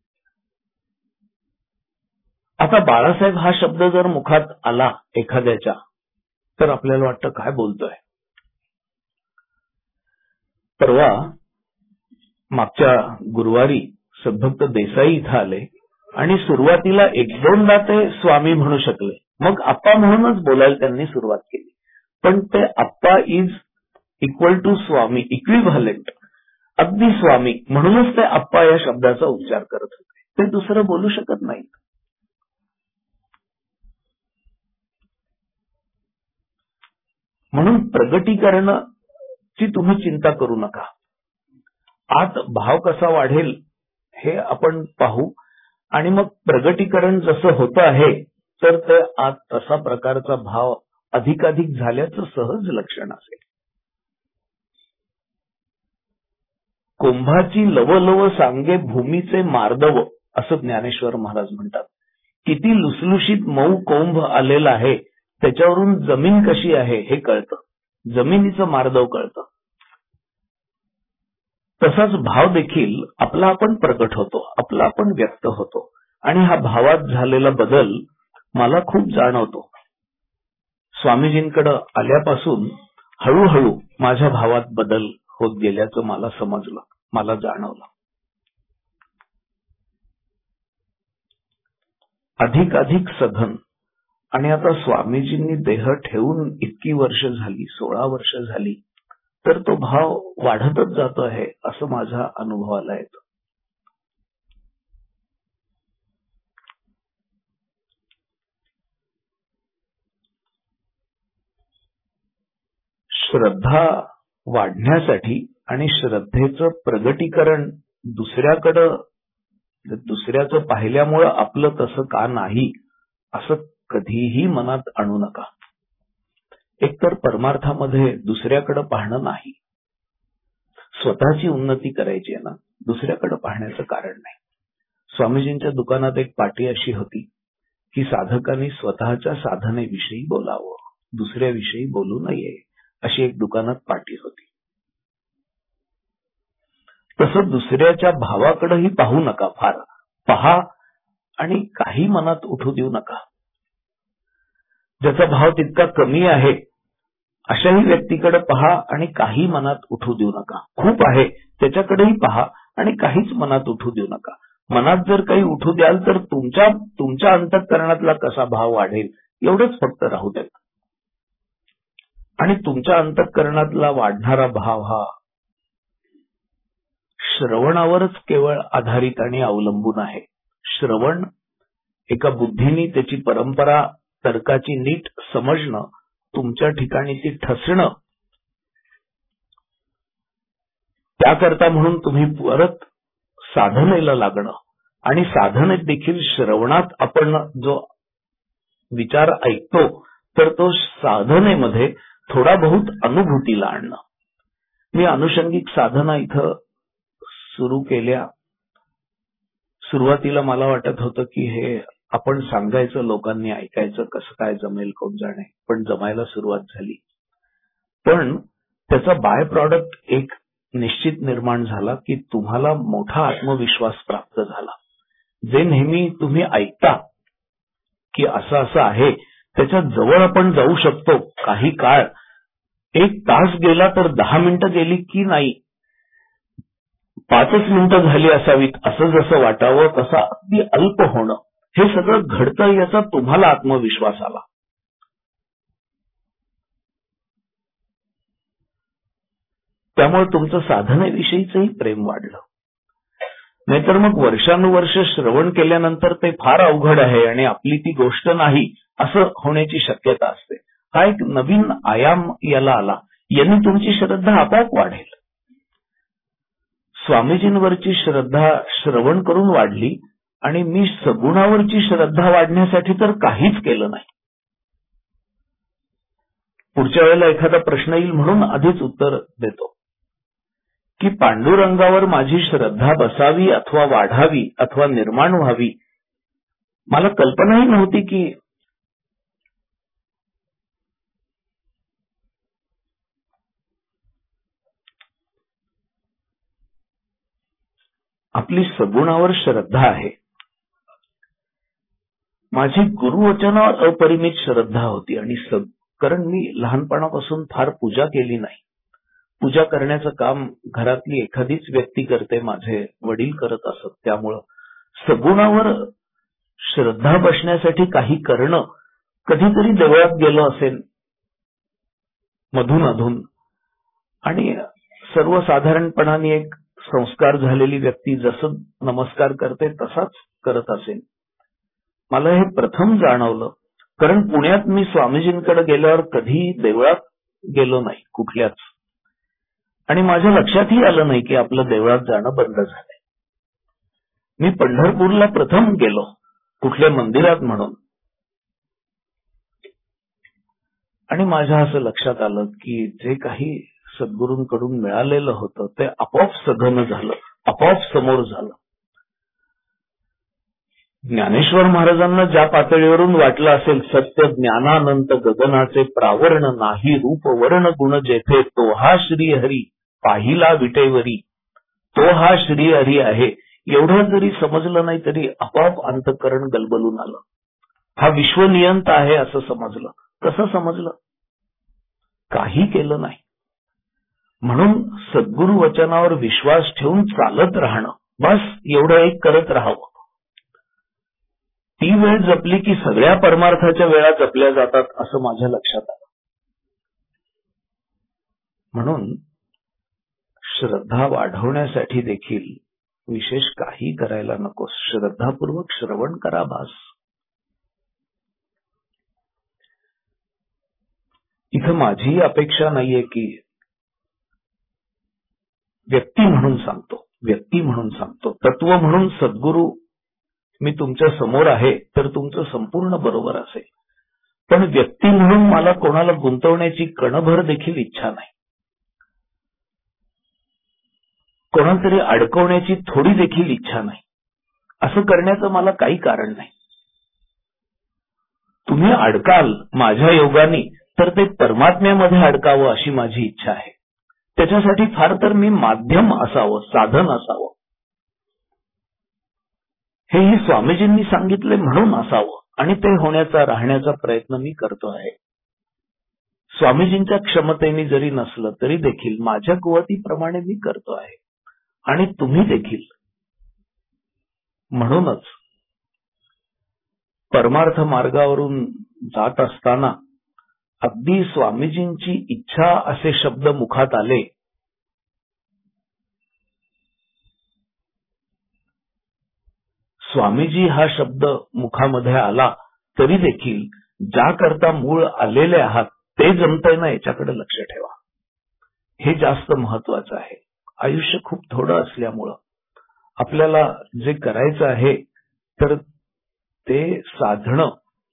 Speaker 5: आता बाळासाहेब हा शब्द जर मुखात आला एखाद्याच्या तर आपल्याला वाटतं काय बोलतोय. परवा मागच्या गुरुवारी सद्भक्त देसाई इथं आले आणि सुरुवातीला एक दोनदा ते स्वामी म्हणू शकले. मग आप्पा म्हणूनच बोलायला त्यांनी सुरुवात केली. पण ते Appa is equal to Swami, equivalent, अगदी स्वामी म्हणूनच ते आप्पा या शब्दाचा उच्चार करत होते. ते दुसरं बोलू शकत नाहीत. म्हणून प्रगटीकरण ची तुम्ही चिंता करू नका. आत भाव कसा वाढेल हे आपण पाहू आणि मग प्रगटीकरण जसं होतं आहे तर ते आत तसा प्रकारचा भाव अधिकाधिक झाल्याचं सहज लक्षण असेल. कुंभाची लवलव सांगे भूमीचे मार्दव असं ज्ञानेश्वर महाराज म्हणतात. किती लुसलुशीत मऊ कोंभ आलेला आहे त्याच्यावरून जमीन कशी आहे हे कळतं, जमिनीचं मार्दव कळतं. तसाच भाव देखील आपला आपण प्रकट होतो, आपला आपण व्यक्त होतो आणि हा भावात झालेला बदल मला खूप जाणवतो. स्वामीजींकडे आल्यापासून हळूहळू माझ्या भावात बदल होत गेल्याचं मला समजलं, मला जाणवलं. अधिक अधिक सधन आणि आता स्वामीजींनी देह ठेवून इतकी वर्ष झाली, सोळा वर्ष झाली, तर तो भाव वाढतच जातो आहे असं माझ्या अनुभवाला येतं. श्रद्धा वाढण्यासाठी आणि श्रद्धेचं प्रगटीकरण दुसऱ्याकडं दुसऱ्याचं पाहिल्यामुळं आपलं तसं का नाही असं कधीही मनात आणू नका. एकतर परमार्थामध्ये दुसऱ्याकडे पाहणं नाही, स्वतःची उन्नती करायची आहे ना, दुसऱ्याकडे पाहण्याचं कारण नाही. स्वामीजींच्या दुकानात एक पाटी अशी होती की साधकांनी स्वतःच्या साधनेविषयी बोलावं, दुसऱ्याविषयी बोलू नये, अशी एक दुकानात पाटी होती. तसं दुसऱ्याच्या भावाकडेही पाहू नका, फार पहा आणि काही मनात उठू देऊ नका. ज्याचा भाव तितका कमी आहे अशाही व्यक्तीकडे पहा आणि काही मनात उठू देऊ नका. खूप आहे त्याच्याकडेही पहा आणि काहीच मनात उठू देऊ नका. मनात जर काही उठू द्याल तर तुमच्या तुमच्या अंतःकरणातला कसा भाव वाढेल एवढंच फक्त राहू द्या. आणि तुमच्या अंतःकरणातला वाढणारा भाव हा श्रवणावरच केवळ आधारित आणि अवलंबून आहे. श्रवण एका बुद्धीने त्याची परंपरा तर्काची नीट समजणं, तुमच्या ठिकाणी ती ठसणं, त्याकरता म्हणून तुम्ही परत साधनेला लागणं आणि साधनेत देखील श्रवणात आपण जो विचार ऐकतो तर तो साधनेमध्ये थोडा बहुत अनुभूतीला आणणं. मी अनुषंगिक साधना इथं सुरू केल्या. सुरुवातीला मला वाटत होतं की हे आपण सांगायचं, लोकांनी ऐकायचं, कसं काय जमेल कोण जाणे, पण जमायला सुरुवात झाली. पण त्याचा बाय प्रॉडक्ट एक निश्चित निर्माण झाला की तुम्हाला मोठा आत्मविश्वास प्राप्त झाला. जे नेहमी तुम्ही ऐकता की असं असं आहे त्याच्या जवळ आपण जाऊ शकतो. काही काळ, एक तास गेला तर दहा मिनिटं गेली की नाही, पाचच मिनिटं झाली असावीत असं जसं वाटावं तसं अगदी अल्प होणं, हे सगळं घडतं याचा तुम्हाला आत्मविश्वास आला. त्यामुळे तुमचं साधनेविषयीचंही प्रेम वाढलं. नाहीतर मग वर्षानुवर्ष श्रवण केल्यानंतर ते फार अवघड आहे आणि आपली ती गोष्ट नाही असं होण्याची शक्यता असते. हा एक नवीन आयाम याला आला, यांनी तुमची श्रद्धा आपोआप वाढेल. स्वामीजींवरची श्रद्धा श्रवण करून वाढली आणि मी सगुणावरची श्रद्धा वाढण्यासाठी तर काहीच केलं नाही. पुढच्या वेळेला एखादा प्रश्न येईल म्हणून आधीच उत्तर देतो की पांडुरंगावर माझी श्रद्धा बसावी अथवा वाढावी अथवा निर्माण व्हावी, मला कल्पनाही नव्हती की आपली सगुणावर श्रद्धा आहे. माझी गुरुवचनावर अपरिमित श्रद्धा होती आणि सग कारण मी लहानपणापासून फार पूजा केली नाही. पूजा करण्याचं काम घरातली एखादीच व्यक्ती करते, माझे वडील करत असत. त्यामुळं सगुणावर श्रद्धा बसण्यासाठी काही करणं, कधीतरी देवळात गेलो असेल मधून अधून आणि सर्वसाधारणपणाने एक संस्कार झालेली व्यक्ती जसं नमस्कार करते तसाच करत असेल. मला हे प्रथम जाणवलं कारण पुण्यात मी स्वामीजींकडे गेल्यावर कधी देवळात गेलो नाही कुठल्याच. आणि माझ्या लक्षातही आलं नाही की आपलं देवळात जाणं बंद झालंय. मी पंढरपूरला प्रथम गेलो कुठल्या मंदिरात म्हणून, आणि माझ्या असं लक्षात आलं की जे काही सद्गुरूंकडून मिळालेलं होतं ते आपोआप सघन झालं, आपोआप समोर झालं. ज्ञानेश्वर महाराजांना ज्या पातळीवरून वाटलं असेल सत्य ज्ञानानंत गगनाचे प्रावरण नाही रूप वर्ण गुण जेथे तो हा श्रीहरी पाहिला विटेवरी, तो हा श्रीहरी आहे एवढं जरी समजलं नाही तरी आपोआप अंतःकरण गलबलून आलं. हा विश्वनियंत आहे असं समजलं. कसं समजलं? काही केलं नाही. म्हणून सद्गुरु वचनावर विश्वास ठेवून चालत राहणं, बस एवढं एक करत राहावं. ती वेळ जपली की सगळ्या परमार्थाच्या वेळा जपल्या जातात असं माझ्या लक्षात आलं. म्हणून श्रद्धा वाढवण्यासाठी देखील विशेष काही करायला नको. श्रद्धापूर्वक श्रवण करा बास. इथं माझी अपेक्षा नाहीये की व्यक्ती म्हणून सांगतो व्यक्ती म्हणून सांगतो तत्व म्हणून सद्गुरू मी तुमच्या समोर आहे तर तुमचं संपूर्ण बरोबर असेल, पण व्यक्ती म्हणून मला कोणाला गुंतवण्याची कणभर देखील इच्छा नाही. कोणाला तरी अडकवण्याची थोडी देखील इच्छा नाही. असं करण्याचं मला काही कारण नाही. तुम्ही अडकाल माझ्या योगाने तर ते परमात्म्यामध्ये अडकावं अशी माझी इच्छा आहे. त्याच्यासाठी फार तर मी माध्यम असावं, साधन असावं. हेही स्वामीजींनी सांगितले म्हणून असावं आणि ते होण्याचा राहण्याचा प्रयत्न मी करतो आहे. स्वामीजींच्या क्षमतेने जरी नसलं तरी देखील माझ्या कुवतीप्रमाणे मी करतो आहे आणि तुम्ही देखील. म्हणूनच परमार्थ मार्गावरून जात असताना अगदी स्वामीजींची इच्छा असे शब्द मुखात आले. स्वामीजी हा शब्द मुखामध्ये आला तरी देखील ज्या करता मूळ आलेले आहात ते जमतंय ना याच्याकडे लक्ष ठेवा. हे जास्त महत्वाचं आहे. आयुष्य खूप थोडं असल्यामुळं आपल्याला जे करायचं आहे तर ते साधणं.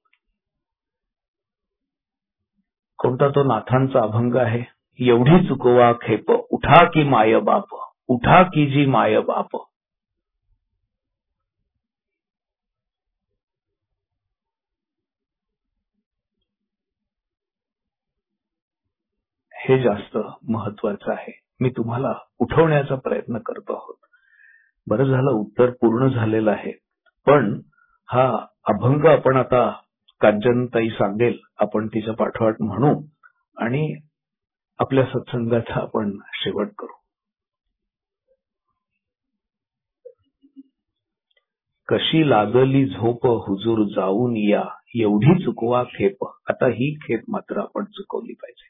Speaker 5: कोणता तो नाथांचा अभंग आहे, एवढी चुकवा खेप उठा की माय बाप, उठा की जी माय बाप. हे जास्त महत्वाचं आहे. मी तुम्हाला उठवण्याचा प्रयत्न करतो आहोत. बरं झालं उत्तर पूर्ण झालेलं आहे. पण हा अभंग आपण आता कांचनताई सांगेल, आपण तिचा पाठोपाठ म्हणू आणि आपल्या सत्संगाचा आपण शेवट करू. कशी लागली झोप हुजूर जाऊन या, एवढी चुकवा खेप. आता ही खेप मात्र आपण चुकवली पाहिजे.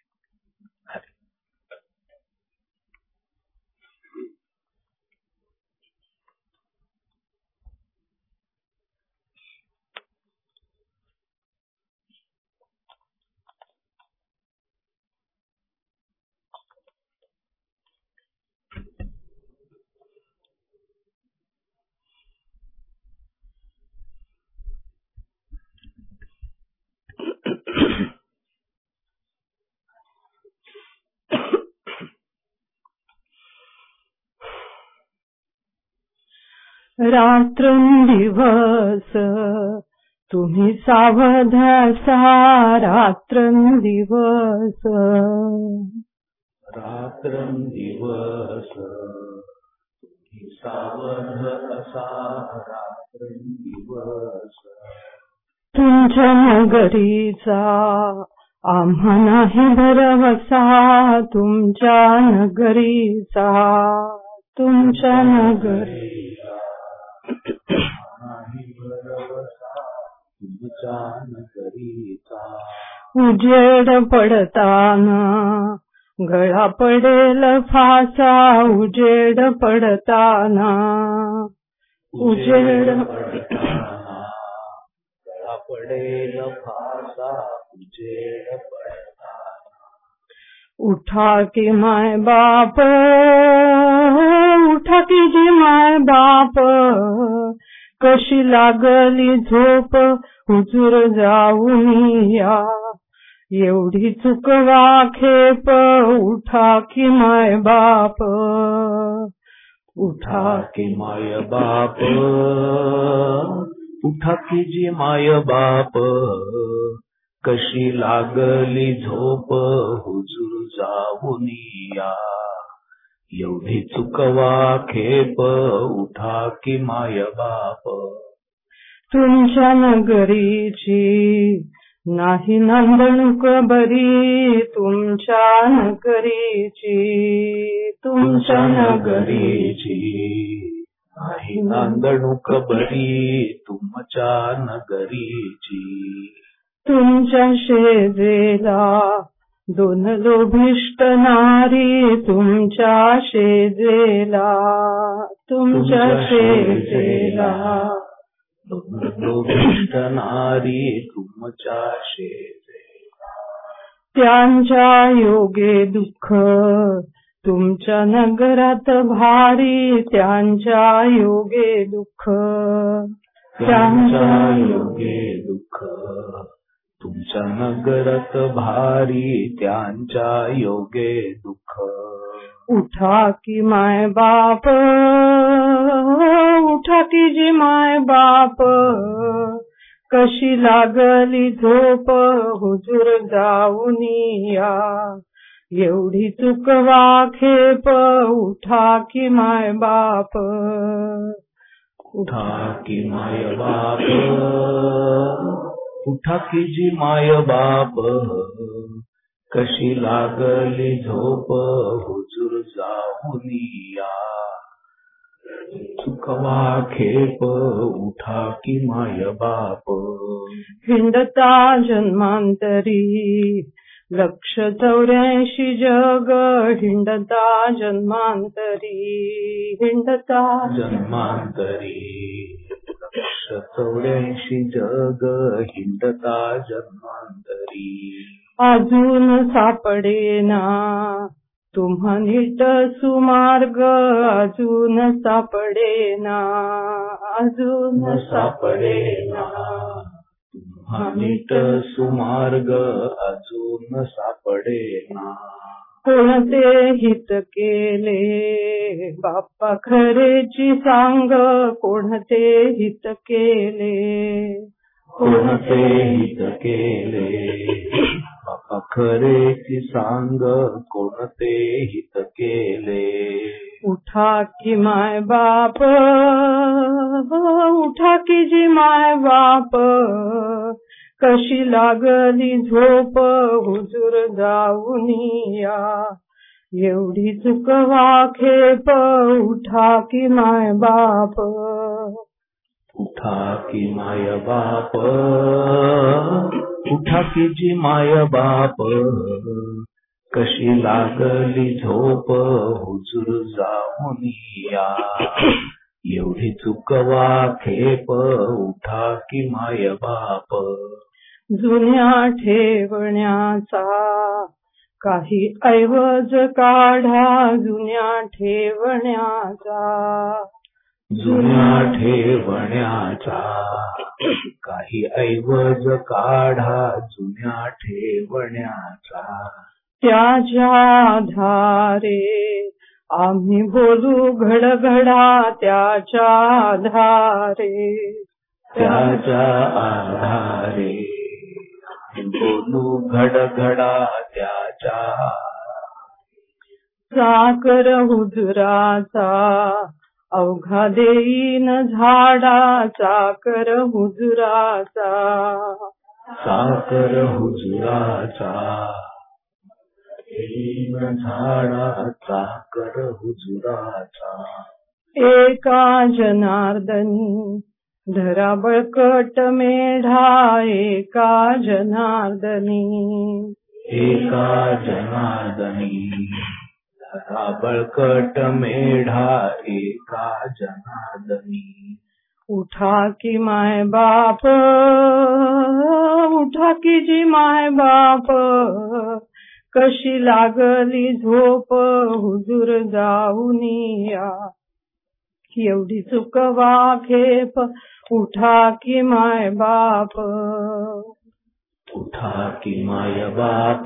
Speaker 4: रात्रंदिवस तुम्ही सावध असा, रात्रंदिवस
Speaker 5: रात्रंदिवस तुम्ही सावध असा, रात्रंदिवस.
Speaker 4: तुमच्या नगरीचा आम्हा नाही भरवसा, तुमच्या नगरीचा, तुमच्या नगरी उजेड पडताना गळा पडेल फासा, उजेड पडताना, उजेड
Speaker 5: पडताना गळा पडेल फासा, उजेड पडताना.
Speaker 4: उठा की माय बाप, उठा की जी माय बाप, कशी लागली झोप हुजूर जाऊन या. एवढी चुकवा खेप, उठा की माय बाप.
Speaker 5: उठा की माय बाप, उठा की जी माय बाप, कशी लागली झोप हुजूर जाऊन या. एवढी चुकवा खेप, उठा की माय बाप.
Speaker 4: तुमच्या नगरीची नाही नांदणूक बरी, तुमच्या नगरीची,
Speaker 5: तुमच्या नगरीची नाही नांदणूक बरी, तुमच्या नगरीची.
Speaker 4: तुमच्या शेजेला दोन लोभिष्ट नारी, तुमच्या शेजेला, तुमच्या शेजेला
Speaker 5: लोभिष्ट नारी, तुमच्या शेजेला.
Speaker 4: त्यांच्या योगे दुःख तुमच्या नगरात भारी, त्यांच्या योगे दुःख,
Speaker 5: त्यांच्या योगे दुःख तुमच्या नगरात भारी, त्यांच्या योगे दुःख.
Speaker 4: उठा की माय बाप, उठा की जी माय बाप, कशी लागली झोप हुजूर जाऊन या. एवढी चुकवा खेप, उठा की माय बाप.
Speaker 5: उठा की माय बाप, उठा की जी माय बाप, कशी लागली झोप हुजूर जाऊन या. चुकवा खेप, उठा की माय बाप.
Speaker 4: हिंडता जन्मांतरी लक्ष चौऱ्याऐंशी जग, हिंडता जन्मांतरी, हिंडता
Speaker 5: जन्मांतरी लक्ष चौऱ्याऐंशी जग, हिंडता जन्मांतरी.
Speaker 4: अजून सापडेना तुम्हा नीट सुमार्ग, अजून सापडेना, अजून सापडेना
Speaker 5: तुम्हा नीट सुमार्ग, अजून सापडेना.
Speaker 4: कोणते हित केले बाप्पा खरेची सांग, कोणते हित केले,
Speaker 5: कोणते हित केले बाप्पा खरेची सांग, कोणते हित केले.
Speaker 4: उठा की माय बाप, उठा की जी माय बाप, कशी लागली झोप हुजूर जाऊन या. एवढी चुकवा खेप, उठा की माय बाप.
Speaker 5: उठा की माय बाप, उठा की जी माय बाप, कशी लागली झोप हुजूर जाऊन या. एवढी चुकवा खेप, उठा की माय बाप.
Speaker 4: जुन्या ठेवण्याचा काही ऐवज काढा, जुन्या ठेवण्याचा,
Speaker 5: जुन्या ठेवण्याचा काही ऐवज काढा, जुन्या ठेवण्याचा.
Speaker 4: त्याच्या आधारे आम्ही बोलू घडघडा, त्याच्या आधारे,
Speaker 5: त्याच्या आधारे बोलू घडघडा, त्याच्या.
Speaker 4: साकर हुजुराचा अवघा देईन झाडा, साकर हुजुराचा,
Speaker 5: साकर हुजुराचा देईन झाडा, साकर हुजुराचा.
Speaker 4: एका जनार्दनी धरा बळकट मेढा, एका जनार्दनी,
Speaker 5: एका जनार्दनी धरा बळकट मेढा, एका जनार्दनी.
Speaker 4: उठा की माय बाप, उठा की जी माय बाप, कशी लागली झोप हुजूर जाऊनिया, एवढी चुकवा खेप उठा की माय बाप.
Speaker 5: उठा की माय बाप,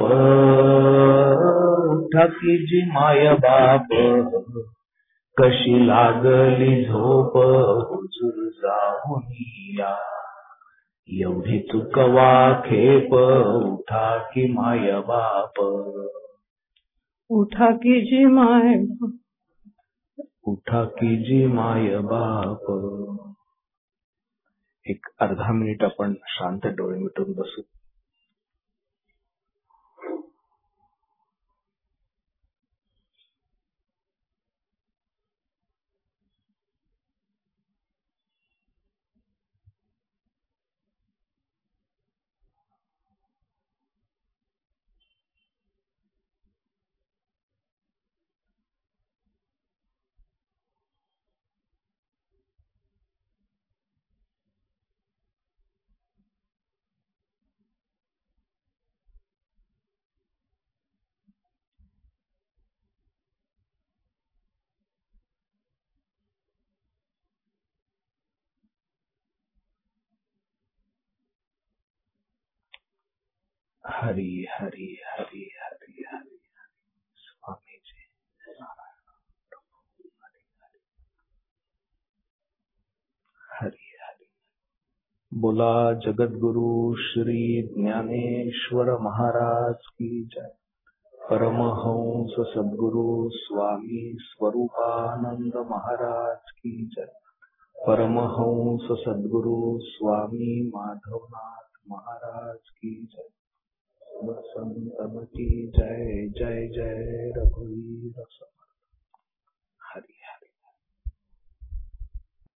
Speaker 5: उठा की जी माय बाप, कशी लागली झोप हुजूर जाऊनिया, एवढी चुकवा खेप उठा की माय बाप.
Speaker 4: उठा की जी माय बाप,
Speaker 5: उठा की जी माय बाप. एक अर्धा मिनिट आपण शांत डोळे मिटून बसू. हरी हरी हरी हरी हरी स्वामीजी. हरी हरी. बोला जगद्गुरु श्री ज्ञानेश्वर महाराज की जय. परमहंस सद्गुरु स्वामी स्वरूपानंद महाराज की जय. परमहंस सद्गुरु स्वामी माधवनाथ महाराज की जय. संतन की जय. जय जय रघुवीर समर्थ.